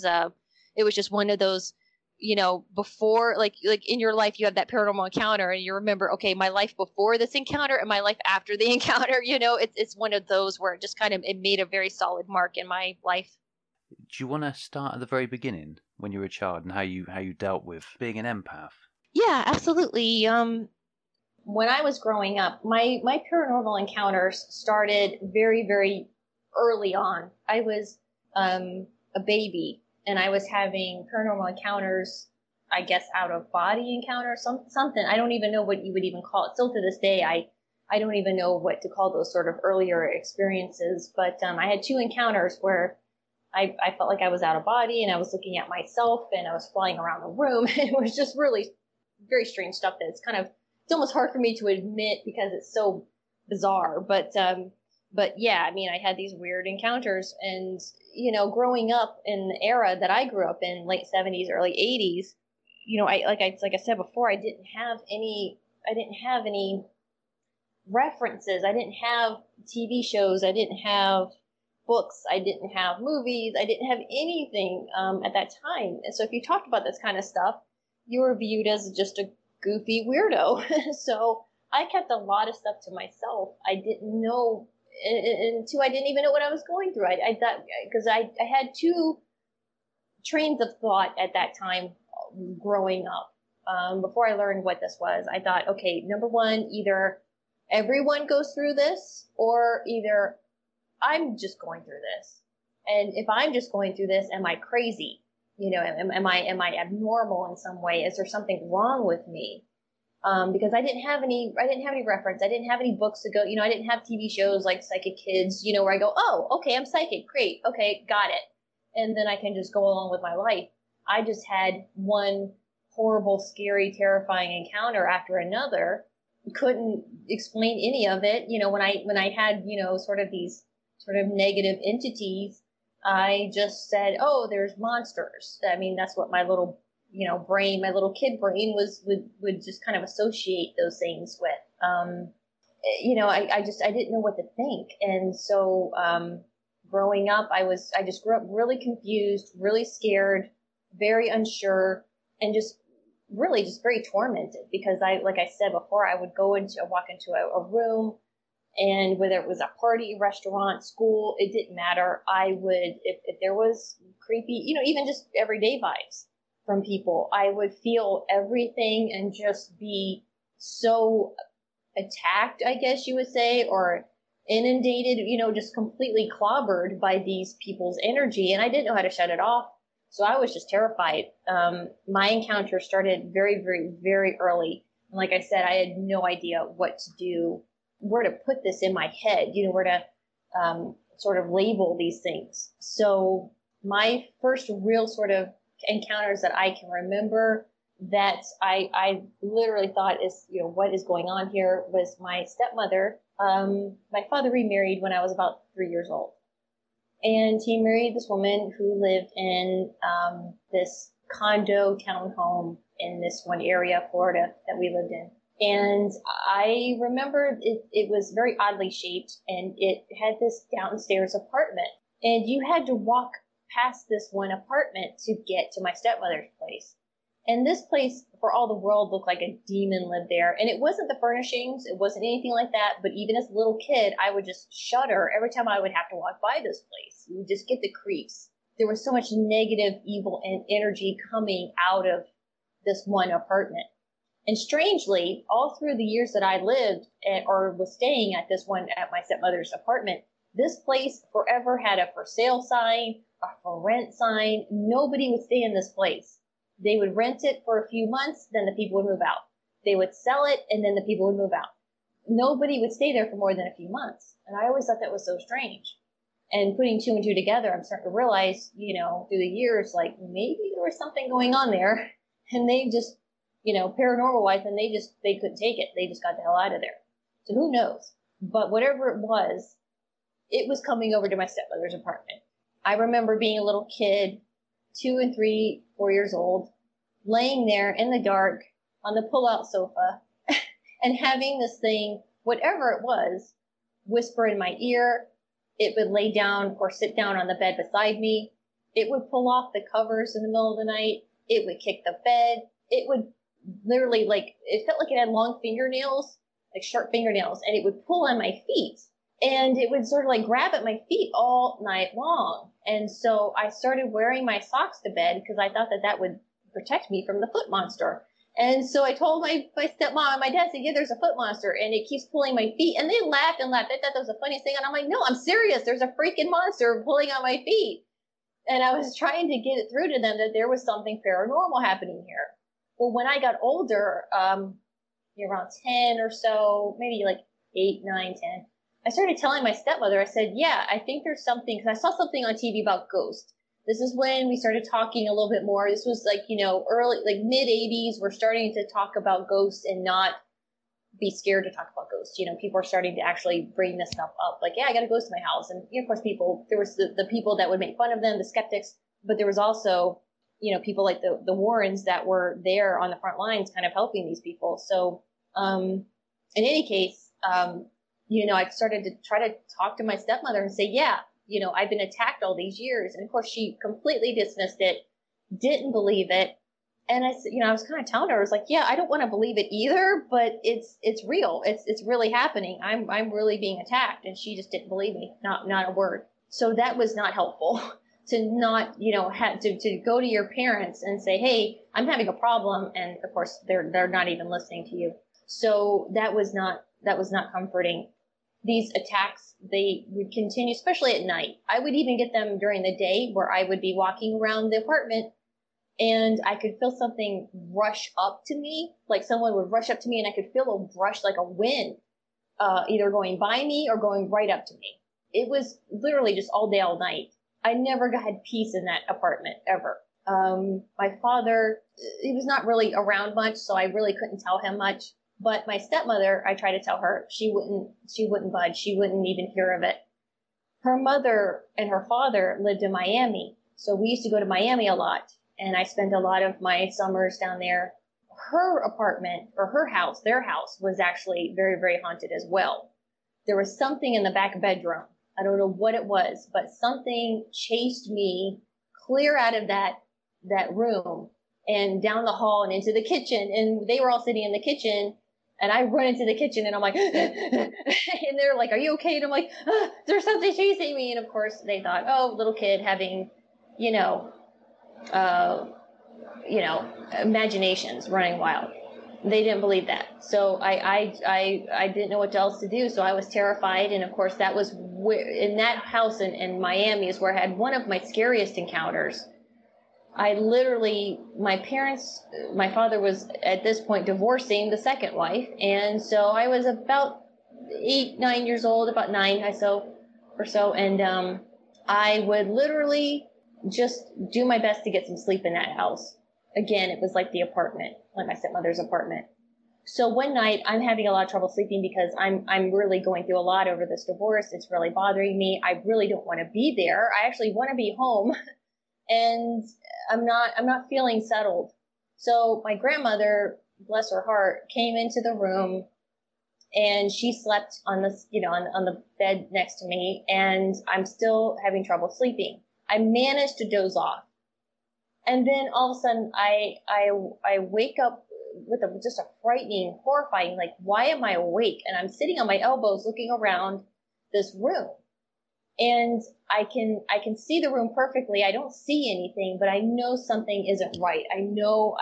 it was just one of those, before, like in your life, you have that paranormal encounter and you remember, okay, my life before this encounter and my life after the encounter, it's one of those where it just it made a very solid mark in my life. Do you want to start at the very beginning when you were a child and how you dealt with being an empath? Yeah, absolutely. When I was growing up, my paranormal encounters started very, very early on. I was a baby, and I was having paranormal encounters, I guess, out-of-body encounters, something. I don't even know what you would even call it. Still to this day, I don't even know what to call those sort of earlier experiences. But I had 2 encounters where I felt like I was out of body, and I was looking at myself, and I was flying around the room. It was just really very strange stuff that it's almost hard for me to admit because it's so bizarre. But yeah, I mean, I had these weird encounters, and growing up in the era that I grew up in, late 70s, early 80s, like I said before, I didn't have any references. I didn't have TV shows. I didn't have books. I didn't have movies. I didn't have anything at that time. And so if you talked about this kind of stuff, you were viewed as just a goofy weirdo. So I kept a lot of stuff to myself. I didn't know, and 2, I didn't even know what I was going through. I thought, because I had 2 trains of thought at that time growing up. Before I learned what this was, I thought, okay, number 1, either everyone goes through this, or either I'm just going through this. And if I'm just going through this, am I crazy? Am I abnormal in some way? Is there something wrong with me? Because I didn't have any reference. I didn't have any books to go, I didn't have TV shows like Psychic Kids, where I go, oh, okay, I'm psychic. Great. Okay. Got it. And then I can just go along with my life. I just had one horrible, scary, terrifying encounter after another. Couldn't explain any of it. When I had, sort of these sort of negative entities, I just said, oh, there's monsters. I mean, that's what my little brain, my little kid brain would just kind of associate those things with. I didn't know what to think. And so, growing up, I just grew up really confused, really scared, very unsure, and just very tormented because like I said before, I would walk into a room, and whether it was a party, restaurant, school, it didn't matter. I would, if there was creepy, even just everyday vibes from people, I would feel everything and just be so attacked, I guess you would say, or inundated, just completely clobbered by these people's energy. And I didn't know how to shut it off. So I was just terrified. My encounter started very, very, very early. And like I said, I had no idea what to do, where to put this in my head, where to sort of label these things. So my first real sort of encounters that I can remember that I literally thought is, what is going on here, was my stepmother. My father remarried when I was about 3 years old. And he married this woman who lived in this condo townhome in this one area of Florida that we lived in. And I remember it was very oddly shaped, and it had this downstairs apartment. And you had to walk past this one apartment to get to my stepmother's place. And this place, for all the world, looked like a demon lived there. And it wasn't the furnishings, it wasn't anything like that. But even as a little kid, I would just shudder every time I would have to walk by this place. You would just get the creeps. There was so much negative, evil, and energy coming out of this one apartment. And strangely, all through the years that I lived or was staying at my stepmother's apartment, this place forever had a for sale sign, a for rent sign. Nobody would stay in this place. They would rent it for a few months, then the people would move out. They would sell it, and then the people would move out. Nobody would stay there for more than a few months. And I always thought that was so strange. And putting two and two together, I'm starting to realize, through the years, like maybe there was something going on there. And they just, paranormal wise, and they couldn't take it. They just got the hell out of there. So who knows? But whatever it was coming over to my stepmother's apartment. I remember being a little kid, 2 and 3, 4 years old, laying there in the dark on the pull-out sofa and having this thing, whatever it was, whisper in my ear. It would lay down or sit down on the bed beside me. It would pull off the covers in the middle of the night. It would kick the bed. It would literally, it felt like it had long fingernails, like sharp fingernails, and it would pull on my feet. And it would sort of grab at my feet all night long. And so I started wearing my socks to bed because I thought that would protect me from the foot monster. And so I told my stepmom and my dad, said, yeah, there's a foot monster and it keeps pulling my feet. And they laughed and laughed. They thought that was the funniest thing. And I'm like, no, I'm serious. There's a freaking monster pulling on my feet. And I was trying to get it through to them that there was something paranormal happening here. Well, when I got older, around 10 or so, maybe 8, 9, 10, I started telling my stepmother, I said, yeah, I think there's something, because I saw something on TV about ghosts. This is when we started talking a little bit more. This was early, mid 80s. We're starting to talk about ghosts and not be scared to talk about ghosts. People are starting to actually bring this stuff up. Yeah, I got a ghost in my house. And of course, there was the people that would make fun of them, the skeptics, but there was also, people like the Warrens that were there on the front lines kind of helping these people. So, in any case, I started to try to talk to my stepmother and say, yeah, I've been attacked all these years. And of course, she completely dismissed it, didn't believe it. And I said, I was kind of telling her, I was like, yeah, I don't want to believe it either, but it's real. It's really happening. I'm really being attacked. And she just didn't believe me, not a word. So that was not helpful to not, have to go to your parents and say, hey, I'm having a problem. And of course, they're not even listening to you. So that was not comforting. These attacks, they would continue, especially at night. I would even get them during the day where I would be walking around the apartment and I could feel something rush up to me, like someone would rush up to me and I could feel a brush like a wind, either going by me or going right up to me. It was literally just all day, all night. I never had peace in that apartment ever. My father, he was not really around much, so I really couldn't tell him much. But my stepmother, I tried to tell her, she wouldn't budge. She wouldn't even hear of it. Her mother and her father lived in Miami. So we used to go to Miami a lot. and I spent a lot of my summers down there. Her apartment, or her house, their house, was actually very, very haunted as well. There was something in the back bedroom. I don't know what it was, but something chased me clear out of that room and down the hall and into the kitchen. And they were all sitting in the kitchen, and I run into the kitchen, and I'm like, and they're like, "Are you okay?" And I'm like, "There's something chasing me." And of course they thought, "Oh, little kid having, imaginations, running wild." They didn't believe that. So I didn't know what else to do. So I was terrified. And of course that was in that house in Miami is where I had one of my scariest encounters. My father was at this point divorcing the second wife. And so I was about 8-9 years old, about 9 or so. And I would literally just do my best to get some sleep in that house. Again, it was like the apartment, like my stepmother's apartment. So one night I'm having a lot of trouble sleeping because I'm really going through a lot over this divorce. It's really bothering me. I really don't want to be there. I actually want to be home, and I'm not feeling settled. So my grandmother, bless her heart, came into the room, and she slept on this, on the bed next to me, and I'm still having trouble sleeping. I managed to doze off. And then all of a sudden, I wake up with just a frightening, horrifying, like, why am I awake? And I'm sitting on my elbows looking around this room. And I can see the room perfectly. I don't see anything, but I know something isn't right. I know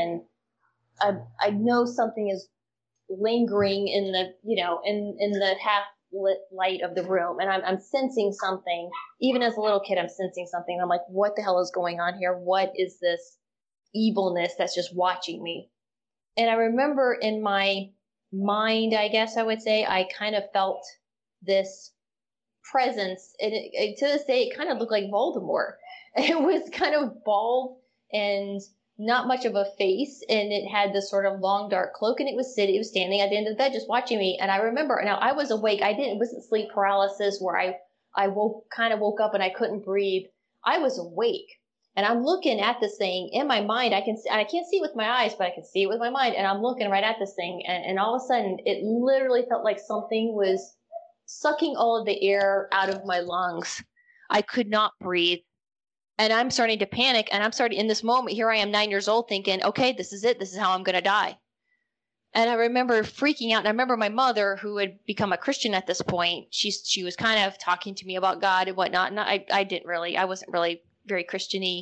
I know something is lingering in the, in the half lit light of the room, and I'm sensing something. Even as a little kid, I'm sensing something. I'm like, what the hell is going on here? What is this evilness that's just watching me? And I remember in my mind, I guess I would say, I kind of felt this presence, and to this day, it kind of looked like Voldemort. It was kind of bald and not much of a face, and it had this sort of long dark cloak, and it was standing at the end of the bed just watching me. And I remember, now I was awake. It wasn't sleep paralysis where I woke up and I couldn't breathe. I was awake, and I'm looking at this thing in my mind. I can't see it with my eyes, but I can see it with my mind. And I'm looking right at this thing, and all of a sudden it literally felt like something was sucking all of the air out of my lungs. I could not breathe. And I'm starting to panic, and I'm starting in this moment. Here I am, 9 years old, thinking, okay, this is it. This is how I'm going to die. And I remember freaking out. And I remember my mother, who had become a Christian at this point, she was kind of talking to me about God and whatnot. And I wasn't really very Christian-y.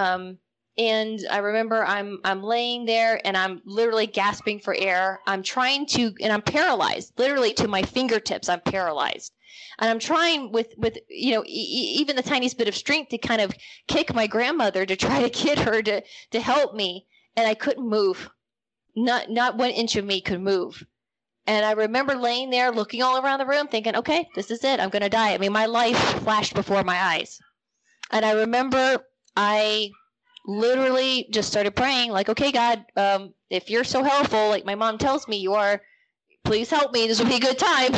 And I remember I'm laying there, and I'm literally gasping for air. And I'm paralyzed, literally to my fingertips. I'm paralyzed. And I'm trying with even the tiniest bit of strength to kind of kick my grandmother to try to get her to help me. And I couldn't move. Not 1 inch of me could move. And I remember laying there looking all around the room thinking, okay, this is it. I'm going to die. I mean, my life flashed before my eyes. And I remember I literally just started praying like, okay, God, if you're so helpful, like my mom tells me you are, please help me. This will be a good time.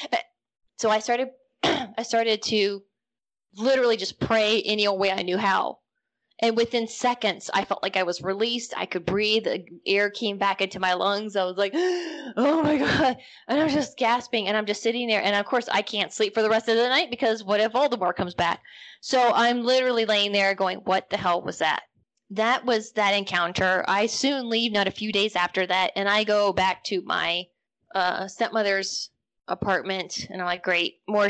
So I started to literally just pray any old way I knew how. And within seconds, I felt like I was released. I could breathe. The air came back into my lungs. I was like, oh my God. And I'm just gasping, and I'm just sitting there. And of course, I can't sleep for the rest of the night because what if Voldemort comes back? So I'm literally laying there going, what the hell was that? That was that encounter. I soon leave, not a few days after that, and I go back to my stepmother's apartment, and I'm like, great, more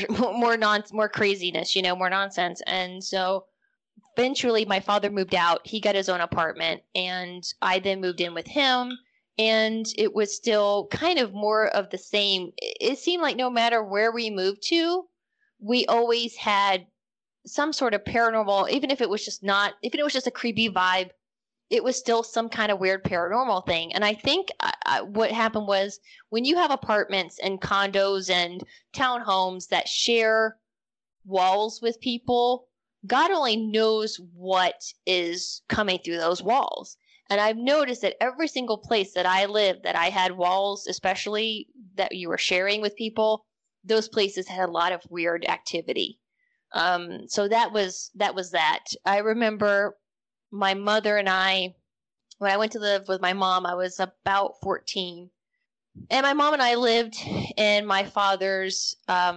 craziness, more nonsense. And so eventually my father moved out. He got his own apartment, and I then moved in with him, and it was still kind of more of the same. It seemed like no matter where we moved to, we always had some sort of paranormal, even if it was just a creepy vibe, it was still some kind of weird paranormal thing. And I think what happened was when you have apartments and condos and townhomes that share walls with people, God only knows what is coming through those walls. And I've noticed that every single place that I lived that I had walls, especially that you were sharing with people, those places had a lot of weird activity. So that was that. I remember my mother and I, when I went to live with my mom, I was about 14. And my mom and I lived in my father's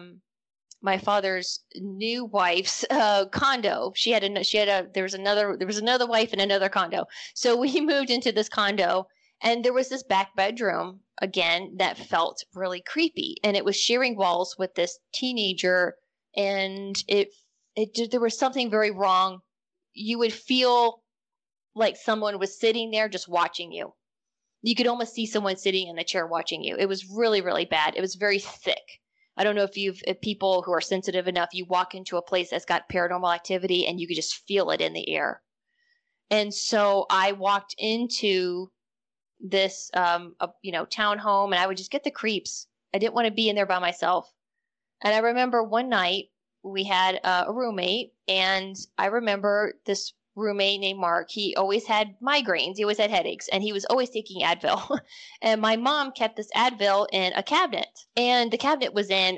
new wife's condo. There was another wife in another condo. So we moved into this condo, and there was this back bedroom again that felt really creepy, and it was sharing walls with this teenager, and there was something very wrong. You would feel like someone was sitting there just watching you. You could almost see someone sitting in the chair watching you. It was really, really bad. It was very thick. I don't know if people who are sensitive enough, you walk into a place that's got paranormal activity and you could just feel it in the air. And so I walked into this, townhome, and I would just get the creeps. I didn't want to be in there by myself. And I remember one night we had a roommate, and I remember this roommate named Mark. He always had migraines. He always had headaches, and he was always taking Advil. And my mom kept this Advil in a cabinet, and the cabinet was in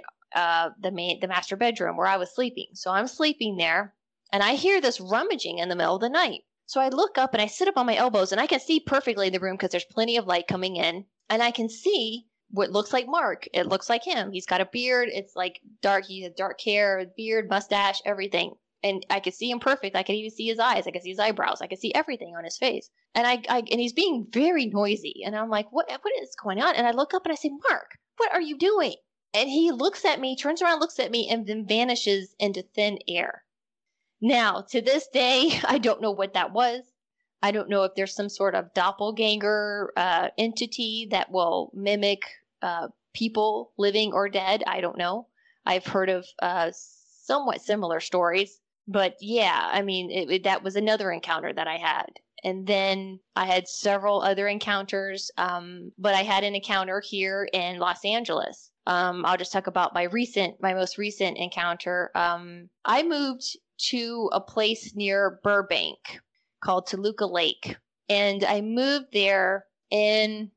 the master bedroom where I was sleeping. So I'm sleeping there, and I hear this rummaging in the middle of the night. So I look up, and I sit up on my elbows, and I can see perfectly in the room because there's plenty of light coming in, and I can see what looks like Mark. It looks like him. He's got a beard. It's like dark. He has dark hair, beard, mustache, everything. And I could see him perfect. I could even see his eyes. I could see his eyebrows. I could see everything on his face. And and he's being very noisy. And I'm like, what is going on? And I look up and I say, Mark, what are you doing? And he looks at me, turns around, looks at me, and then vanishes into thin air. Now, to this day, I don't know what that was. I don't know if there's some sort of doppelganger entity that will mimic people living or dead. I don't know. I've heard of somewhat similar stories. But yeah, I mean, that was another encounter that I had. And then I had several other encounters, but I had an encounter here in Los Angeles. I'll just talk about my most recent encounter. I moved to a place near Burbank called Toluca Lake. And I moved there in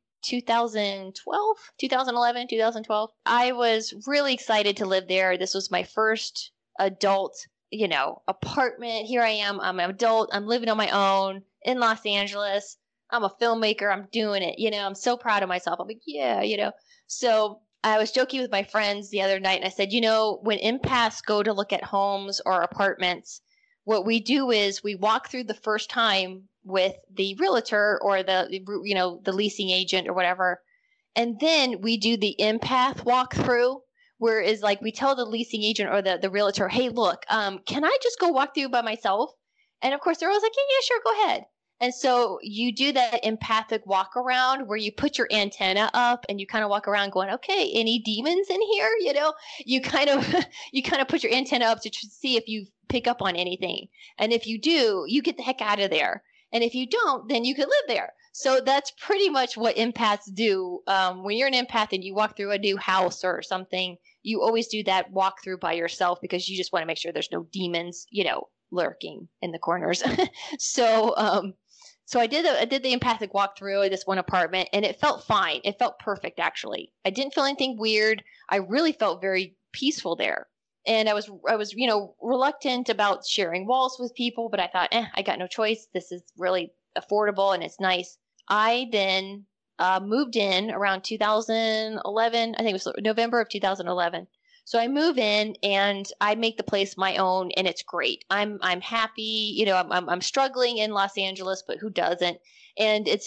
2012. I was really excited to live there. This was my first adult, apartment. Here I am. I'm an adult. I'm living on my own in Los Angeles. I'm a filmmaker. I'm doing it. I'm so proud of myself. I'm like, yeah. So I was joking with my friends the other night, and I said, when empaths go to look at homes or apartments, what we do is we walk through the first time with the realtor or the leasing agent or whatever. And then we do the empath walkthrough, where is like we tell the leasing agent or the realtor, hey, look, can I just go walk through by myself? And of course, they're always like, yeah, sure, go ahead. And so you do that empathic walk around where you put your antenna up and you kind of walk around going, okay, any demons in here? You kind of put your antenna up to see if you pick up on anything. And if you do, you get the heck out of there. And if you don't, then you could live there. So that's pretty much what empaths do. When you're an empath and you walk through a new house or something, you always do that walkthrough by yourself because you just want to make sure there's no demons, lurking in the corners. So I did the empathic walkthrough of this one apartment, and it felt fine. It felt perfect, actually. I didn't feel anything weird. I really felt very peaceful there. And I was reluctant about sharing walls with people, but I thought, I got no choice. This is really affordable and it's nice. I then moved in around 2011. I think it was November of 2011. So I move in and I make the place my own, and it's great. I'm happy. I'm struggling in Los Angeles, but who doesn't? And it's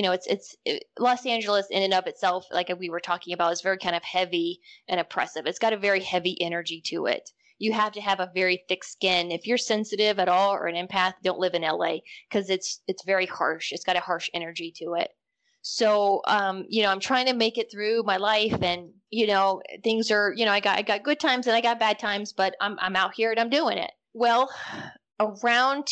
Los Angeles in and of itself, like we were talking about, is very kind of heavy and oppressive. It's got a very heavy energy to it. You have to have a very thick skin. If you're sensitive at all or an empath, don't live in LA because it's very harsh. It's got a harsh energy to it. So, I'm trying to make it through my life, and, things are, I got good times and I got bad times, but I'm out here and I'm doing it. Well, around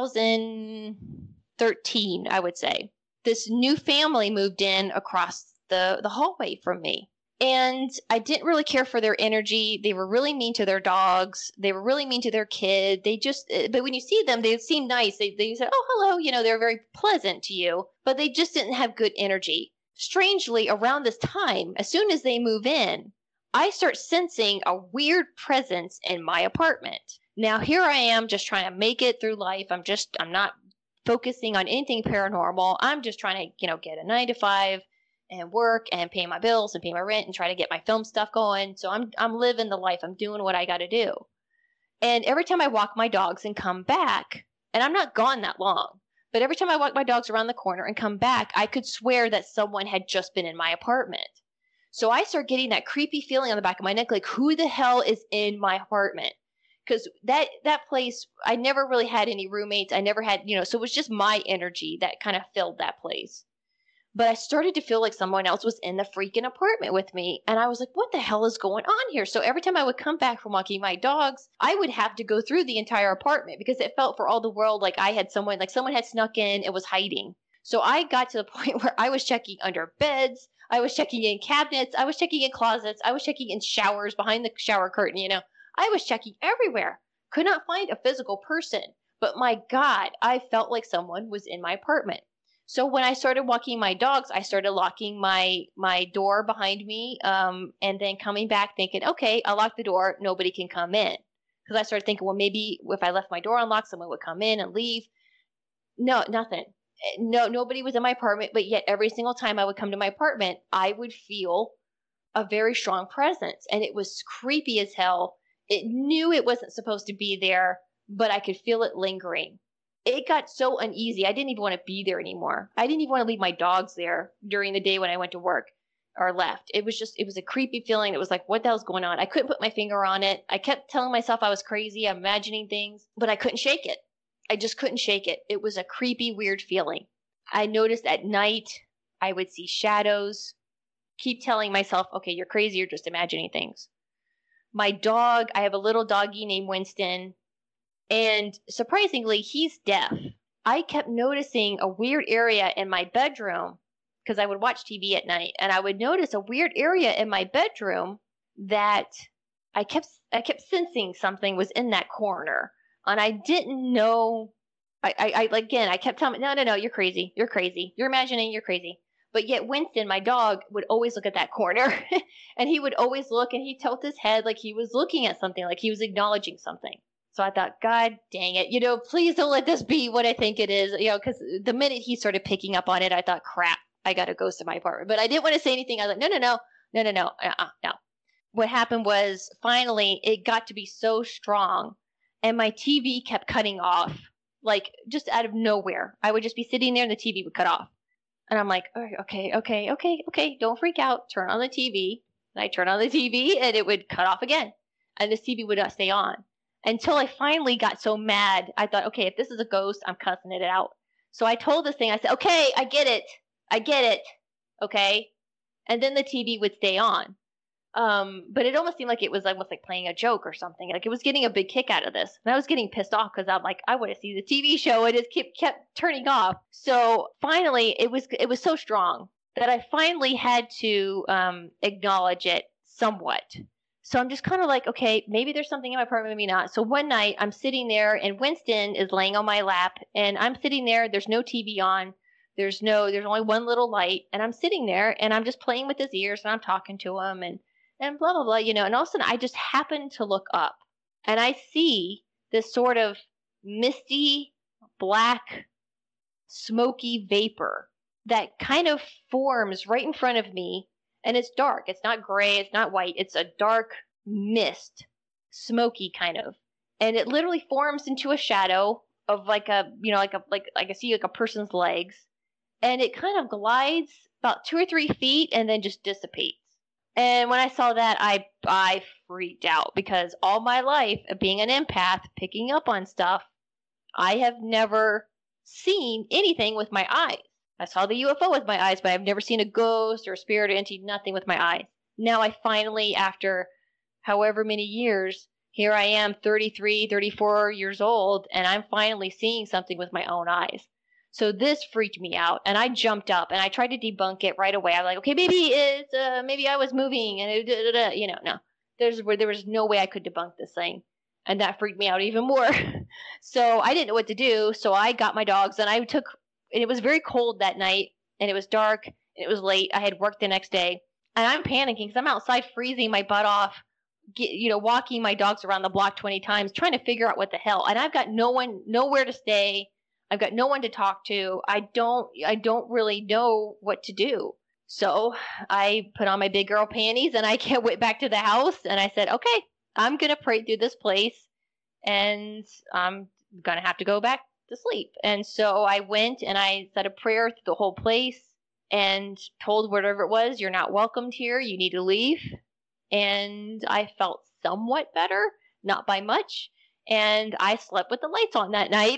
2013, I would say, this new family moved in across the hallway from me. And I didn't really care for their energy. They were really mean to their dogs. They were really mean to their kid. But when you see them, they seem nice. They said, oh, hello. They're very pleasant to you, but they just didn't have good energy. Strangely, around this time, as soon as they move in, I start sensing a weird presence in my apartment. Now, here I am just trying to make it through life. I'm not focusing on anything paranormal. I'm just trying to, get a 9 to 5 and work and pay my bills and pay my rent and try to get my film stuff going. So I'm living the life. I'm doing what I got to do. And every time I walk my dogs and come back, and I'm not gone that long, but every time I walk my dogs around the corner and come back, I could swear that someone had just been in my apartment. So I start getting that creepy feeling on the back of my neck, like, who the hell is in my apartment? Because that place, I never really had any roommates. I never had, so it was just my energy that kind of filled that place. But I started to feel like someone else was in the freaking apartment with me. And I was like, what the hell is going on here? So every time I would come back from walking my dogs, I would have to go through the entire apartment because it felt for all the world like I had someone had snuck in and was hiding. So I got to the point where I was checking under beds. I was checking in cabinets. I was checking in closets. I was checking in showers behind the shower curtain, I was checking everywhere. Could not find a physical person. But my God, I felt like someone was in my apartment. So when I started walking my dogs, I started locking my door behind me, and then coming back thinking, okay, I'll lock the door. Nobody can come in. Because I started thinking, well, maybe if I left my door unlocked, someone would come in and leave. No, nothing. No, nobody was in my apartment, but yet every single time I would come to my apartment, I would feel a very strong presence. And it was creepy as hell. It knew it wasn't supposed to be there, but I could feel it lingering. It got so uneasy. I didn't even want to be there anymore. I didn't even want to leave my dogs there during the day when I went to work or left. It was a creepy feeling. It was like, what the hell's going on? I couldn't put my finger on it. I kept telling myself I was crazy. I'm imagining things, but I couldn't shake it. I just couldn't shake it. It was a creepy, weird feeling. I noticed at night I would see shadows. Keep telling myself, okay, you're crazy. You're just imagining things. My dog, I have a little doggy named Winston. And surprisingly, he's deaf. I kept noticing a weird area in my bedroom because I would watch TV at night, and I would notice a weird area in my bedroom that I kept sensing something was in that corner, and I didn't know. I kept telling me, no, you're crazy, you're imagining, you're crazy. But yet Winston, my dog, would always look at that corner, and he would always look, and he'd tilt his head like he was looking at something, like he was acknowledging something. So I thought, God dang it, please don't let this be what I think it is, because the minute he started picking up on it, I thought, crap, I got to go to my apartment. But I didn't want to say anything. I was like, no. What happened was finally it got to be so strong and my TV kept cutting off, like just out of nowhere. I would just be sitting there and the TV would cut off. And I'm like, okay, don't freak out. Turn on the TV. And I turn on the TV and it would cut off again. And the TV would not stay on. Until I finally got so mad, I thought, okay, if this is a ghost, I'm cussing it out. So I told this thing, I said, okay, I get it, okay? And then the TV would stay on. But it almost seemed like it was almost like playing a joke or something. Like it was getting a big kick out of this. And I was getting pissed off because I'm like, I want to see the TV show. And it kept turning off. So finally, it was so strong that I finally had to acknowledge it somewhat. So I'm just kind of like, okay, maybe there's something in my apartment, maybe not. So one night I'm sitting there and Winston is laying on my lap and I'm sitting there. There's no TV on. There's only one little light. And I'm sitting there and I'm just playing with his ears and I'm talking to him and blah, blah, blah, And all of a sudden I just happen to look up and I see this sort of misty, black, smoky vapor that kind of forms right in front of me. And it's dark. It's not gray. It's not white. It's a dark mist, smoky kind of. And it literally forms into a shadow of like I see like a person's legs. And it kind of glides about 2 or 3 feet and then just dissipates. And when I saw that, I freaked out because all my life of being an empath, picking up on stuff, I have never seen anything with my eyes. I saw the UFO with my eyes, but I've never seen a ghost or a spirit or entity, nothing with my eyes. Now I finally, after however many years, here I am 33, 34 years old, and I'm finally seeing something with my own eyes. So this freaked me out, and I jumped up, and I tried to debunk it right away. I'm like, okay, maybe I was moving, and no. There was no way I could debunk this thing, and that freaked me out even more. So I didn't know what to do, so I got my dogs, and and it was very cold that night, and it was dark, and it was late. I had work the next day, and I'm panicking because I'm outside freezing my butt off, walking my dogs around the block 20 times, trying to figure out what the hell. And I've got nowhere to stay. I've got no one to talk to. I don't really know what to do. So I put on my big girl panties and I went back to the house and I said, okay, I'm going to pray through this place and I'm going to have to go back to sleep. And so I went and I said a prayer through the whole place and told whatever it was, you're not welcomed here. You need to leave. And I felt somewhat better, not by much. And I slept with the lights on that night.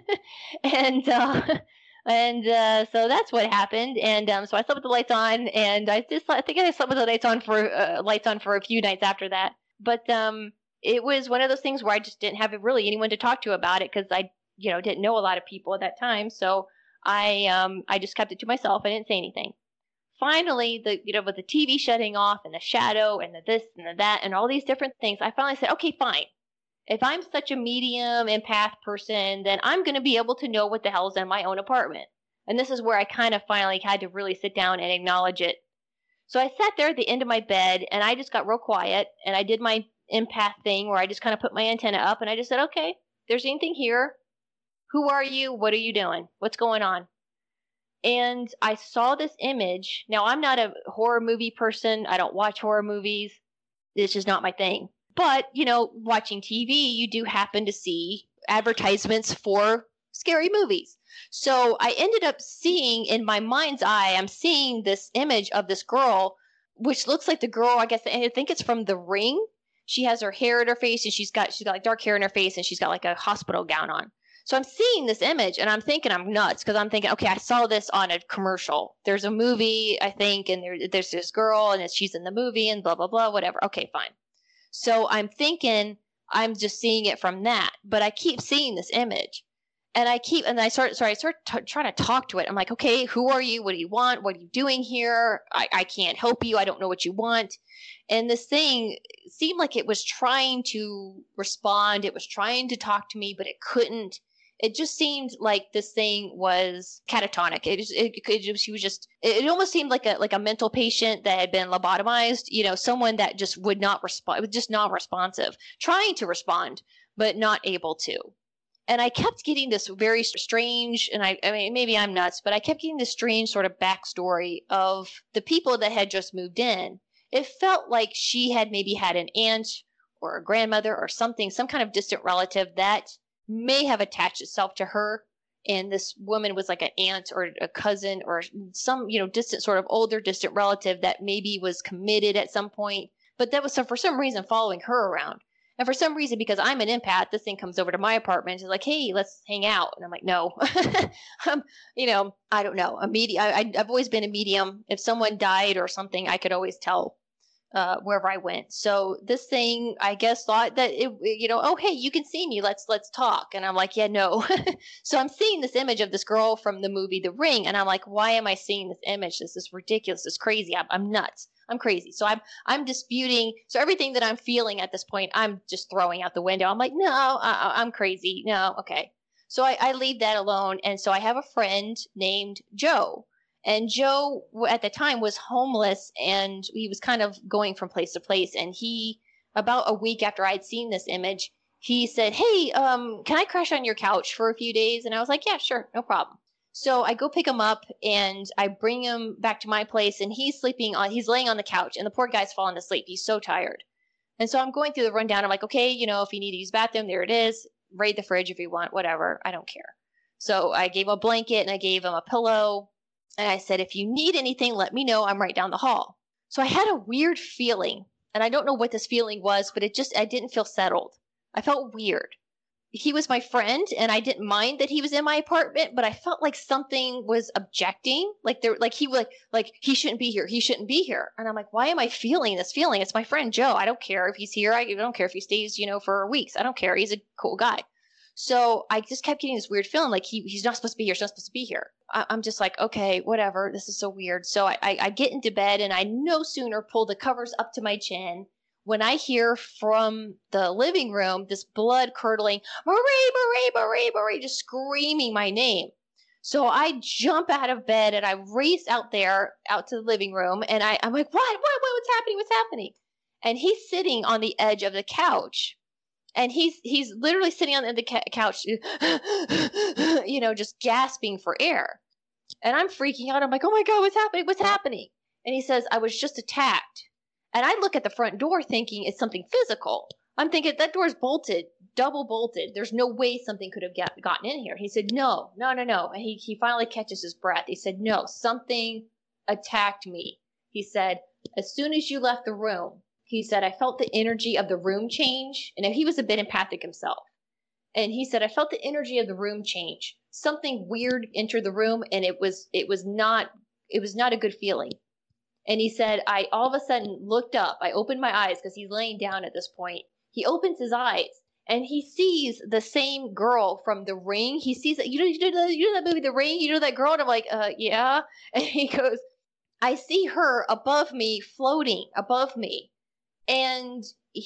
So that's what happened. And so I slept with the lights on, and I think I slept with the lights on for a few nights after that. But it was one of those things where I just didn't have really anyone to talk to about it because I didn't know a lot of people at that time. So I just kept it to myself. I didn't say anything. Finally, with the TV shutting off and the shadow and the this and the that and all these different things, I finally said, okay, fine. If I'm such a medium empath person, then I'm going to be able to know what the hell's in my own apartment. And this is where I kind of finally had to really sit down and acknowledge it. So I sat there at the end of my bed and I just got real quiet and I did my empath thing where I just kind of put my antenna up and I just said, okay, if there's anything here, who are you? What are you doing? What's going on? And I saw this image. Now, I'm not a horror movie person. I don't watch horror movies. It's just not my thing. But, watching TV, you do happen to see advertisements for scary movies. So I ended up seeing in my mind's eye, I'm seeing this image of this girl, which looks like the girl, I think it's from The Ring. She has her hair in her face and she's got like dark hair in her face and she's got like a hospital gown on. So I'm seeing this image and I'm thinking I'm nuts because I'm thinking, okay, I saw this on a commercial. There's a movie, I think, and there's this girl and she's in the movie and blah, blah, blah, whatever. Okay, fine. So I'm thinking I'm just seeing it from that, but I keep seeing this image and I start trying to talk to it. I'm like, okay, who are you? What do you want? What are you doing here? I can't help you. I don't know what you want. And this thing seemed like it was trying to respond. It was trying to talk to me, but it couldn't. It just seemed like this thing was catatonic. It almost seemed like a mental patient that had been lobotomized, someone that just would not respond. It was just not responsive, trying to respond, but not able to. And I kept getting this very strange, and I mean, maybe I'm nuts, but I kept getting this strange sort of backstory of the people that had just moved in. It felt like she had maybe had an aunt or a grandmother or something, some kind of distant relative that may have attached itself to her, and this woman was like an aunt or a cousin or some distant sort of older distant relative that maybe was committed at some point, but that was for some reason following her around. And for some reason, because I'm an empath, this thing comes over to my apartment and is like, hey, let's hang out. And I'm like, no. I don't know. I've always been a medium. If someone died or something, I could always tell wherever I went. So this thing, I guess, thought that oh, hey, you can see me. Let's talk. And I'm like, yeah, no. So I'm seeing this image of this girl from the movie The Ring. And I'm like, why am I seeing this image? This is ridiculous. This is crazy. I'm nuts. I'm crazy. So I'm disputing. So everything that I'm feeling at this point, I'm just throwing out the window. I'm like, no, I'm crazy. No. Okay. So I leave that alone. And so I have a friend named Joe. And Joe, at the time, was homeless, and he was kind of going from place to place. And about a week after I'd seen this image, he said, hey, can I crash on your couch for a few days? And I was like, yeah, sure, no problem. So I go pick him up, and I bring him back to my place, and he's he's laying on the couch, and the poor guy's falling asleep. He's so tired. And so I'm going through the rundown. I'm like, okay, if you need to use the bathroom, there it is. Raid the fridge if you want, whatever. I don't care. So I gave him a blanket, and I gave him a pillow. And I said, if you need anything, let me know. I'm right down the hall. So I had a weird feeling, and I don't know what this feeling was, but I didn't feel settled. I felt weird. He was my friend, and I didn't mind that he was in my apartment, but I felt like something was objecting. He shouldn't be here. He shouldn't be here. And I'm like, why am I feeling this feeling? It's my friend Joe. I don't care if he's here. I don't care if he stays, for weeks. I don't care. He's a cool guy. So I just kept getting this weird feeling like he's not supposed to be here. He's not supposed to be here. I'm just like, okay, whatever. This is so weird. So I get into bed, and I no sooner pull the covers up to my chin when I hear from the living room this blood-curdling, Marie, Marie, Marie, Marie, just screaming my name. So I jump out of bed, and I race out to the living room, and I'm like, what's happening? What's happening? And he's sitting on the edge of the couch. And he's literally sitting on the couch, just gasping for air. And I'm freaking out. I'm like, oh my God, what's happening? What's happening? And he says, I was just attacked. And I look at the front door thinking it's something physical. I'm thinking that door's bolted, double bolted. There's no way something could have gotten in here. He said, no. And he finally catches his breath. He said, no, something attacked me. He said, as soon as you left the room, he said, I felt the energy of the room change. And he was a bit empathic himself. And he said, I felt the energy of the room change. Something weird entered the room, and it was not a good feeling. And he said, I all of a sudden looked up. I opened my eyes because he's laying down at this point. He opens his eyes and he sees the same girl from The Ring. He sees that, you know that movie, The Ring? You know that girl? And I'm like, yeah. And he goes, I see her above me, floating above me. And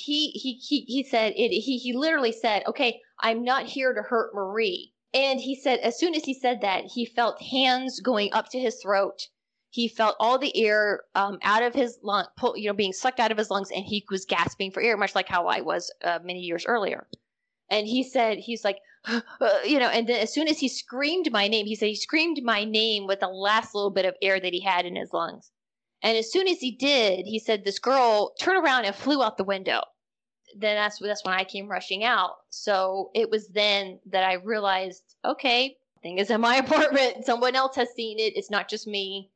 he said, he literally said, okay, I'm not here to hurt Marie. And he said, as soon as he said that, he felt hands going up to his throat. He felt all the air out of his lung, being sucked out of his lungs, and he was gasping for air, much like how I was many years earlier. And he said, he's like, and then as soon as he screamed my name, he said he screamed my name with the last little bit of air that he had in his lungs. And as soon as he did, he said, this girl turned around and flew out the window. Then that's when I came rushing out. So it was then that I realized, okay, thing is in my apartment. Someone else has seen it. It's not just me.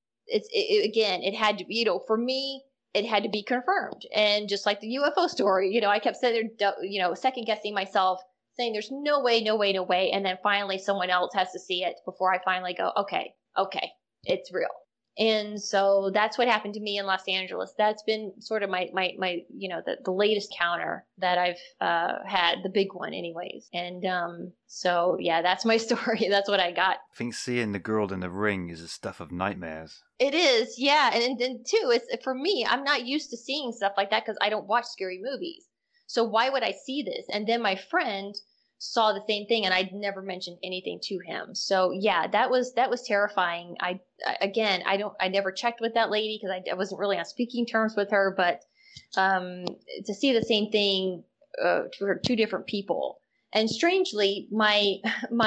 It had to be, for me, it had to be confirmed. And just like the UFO story, I kept sitting there, second guessing myself, saying there's no way. And then finally someone else has to see it before I finally go, okay, it's real. And so that's what happened to me in Los Angeles. That's been sort of my the latest counter that I've had, the big one anyways. And so, yeah, that's my story. That's what I got. I think seeing the girl in The Ring is the stuff of nightmares. It is, yeah. And too, it's for me, I'm not used to seeing stuff like that because I don't watch scary movies. So why would I see this? And then my friend saw the same thing, and I'd never mentioned anything to him. So yeah, that was terrifying. I never checked with that lady because I wasn't really on speaking terms with her, but to see the same thing for two different people. And strangely, my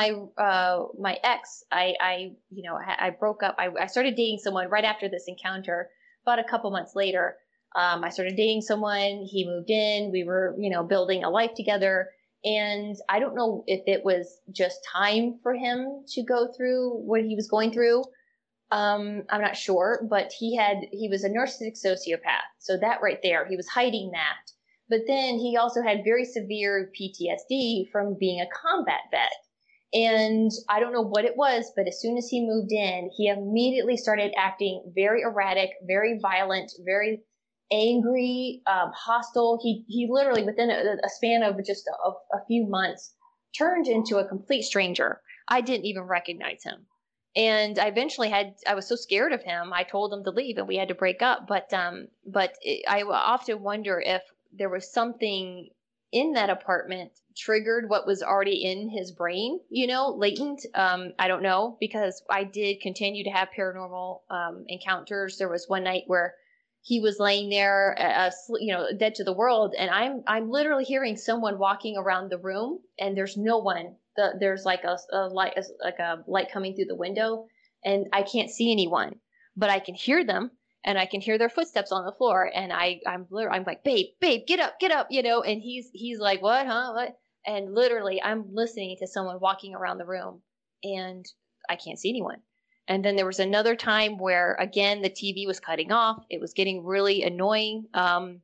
ex, I broke up. I started dating someone right after this encounter. About a couple months later, I started dating someone. He moved in. We were, building a life together. And I don't know if it was just time for him to go through what he was going through. I'm not sure, but he was a narcissistic sociopath. So that right there, he was hiding that. But then he also had very severe PTSD from being a combat vet. And I don't know what it was, but as soon as he moved in, he immediately started acting very erratic, very violent, very angry, hostile. He literally, within a span of just a few months, turned into a complete stranger. I didn't even recognize him. And I eventually I was so scared of him, I told him to leave and we had to break up. But I often wonder if there was something in that apartment triggered what was already in his brain, latent. I don't know, because I did continue to have paranormal encounters. There was one night where he was laying there, dead to the world, and I'm literally hearing someone walking around the room, and there's no one. There's like a light coming through the window, and I can't see anyone, but I can hear them, and I can hear their footsteps on the floor, and I'm like, babe, get up, and he's like, what, huh, what? And literally, I'm listening to someone walking around the room, and I can't see anyone. And then there was another time where, again, the TV was cutting off. It was getting really annoying. And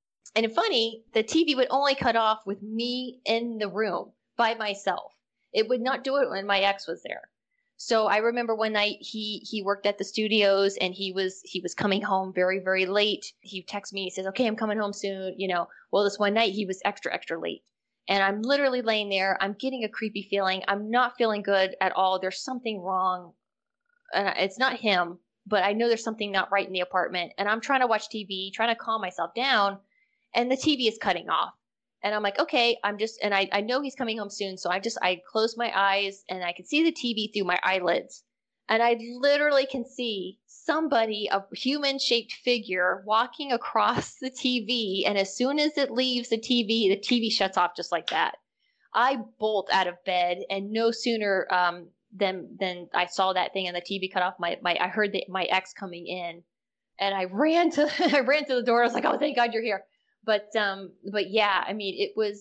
funny, the TV would only cut off with me in the room by myself. It would not do it when my ex was there. So I remember one night he worked at the studios, and he was coming home very, very late. He texts me. He says, okay, I'm coming home soon. Well, this one night he was extra, extra late. And I'm literally laying there. I'm getting a creepy feeling. I'm not feeling good at all. There's something wrong. It's not him, but I know there's something not right in the apartment. And I'm trying to watch TV, trying to calm myself down, and the TV is cutting off. And I'm like, okay, I know he's coming home soon. So I closed my eyes, and I could see the TV through my eyelids. And I literally can see somebody, a human-shaped figure, walking across the TV, and as soon as it leaves the TV shuts off just like that. I bolt out of bed, and no sooner than I saw that thing and the TV cut off, I heard my ex coming in, and I ran to the door. I was like, oh, thank God you're here. But yeah, I mean, it was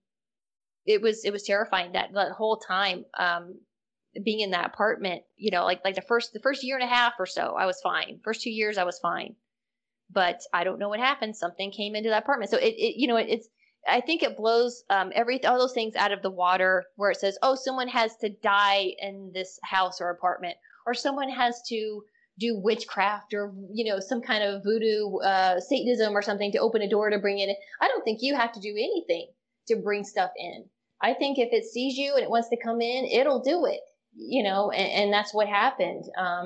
terrifying that whole time. Being in that apartment, you know, like the first year and a half or so, I was fine. First 2 years, I was fine. But I don't know what happened. Something came into that apartment. So it's I think it blows all those things out of the water where it says, oh, someone has to die in this house or apartment, or someone has to do witchcraft or, you know, some kind of voodoo, Satanism or something to open a door to bring it in. I don't think you have to do anything to bring stuff in. I think if it sees you and it wants to come in, it'll do it. You know, and that's what happened.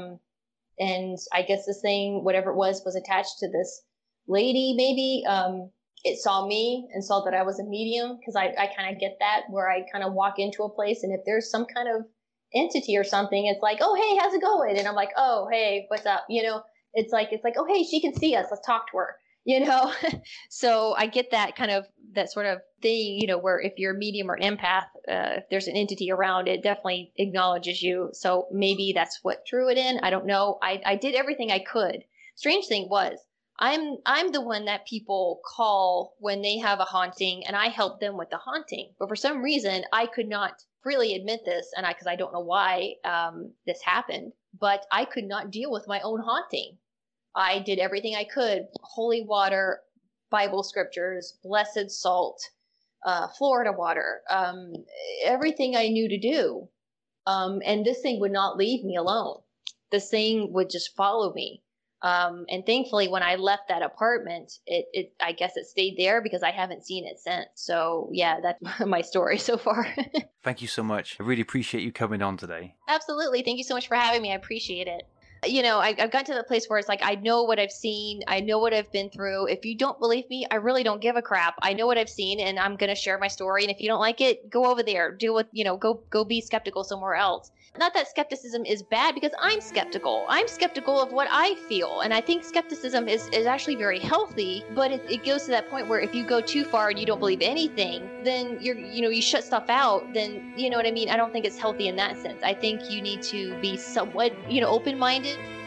And I guess this thing, whatever it was attached to this lady, maybe. It saw me and saw that I was a medium, because I kind of get that, where I kind of walk into a place, and if there's some kind of entity or something, it's like, oh, hey, how's it going? And I'm like, oh, hey, what's up? You know, it's like, oh, hey, she can see us. Let's talk to her. You know, so I get that sort of thing, you know, where if you're a medium or an empath, if there's an entity around, it definitely acknowledges you. So maybe that's what drew it in. I don't know. I did everything I could. Strange thing was, I'm the one that people call when they have a haunting, and I help them with the haunting. But for some reason, I could not freely admit this, and because I don't know why this happened, but I could not deal with my own haunting. I did everything I could: holy water, Bible scriptures, blessed salt, Florida water, everything I knew to do. And this thing would not leave me alone. This thing would just follow me. And thankfully, when I left that apartment, I guess it stayed there, because I haven't seen it since. So yeah, that's my story so far. Thank you so much. I really appreciate you coming on today. Absolutely. Thank you so much for having me. I appreciate it. You know, I've gotten to the place where it's like, I know what I've seen. I know what I've been through. If you don't believe me, I really don't give a crap. I know what I've seen, and I'm going to share my story. And if you don't like it, go over there. Deal with, you know, go be skeptical somewhere else. Not that skepticism is bad, because I'm skeptical. I'm skeptical of what I feel. And I think skepticism is actually very healthy, but it goes to that point where if you go too far and you don't believe anything, then you shut stuff out. Then, you know what I mean? I don't think it's healthy in that sense. I think you need to be somewhat, open-minded,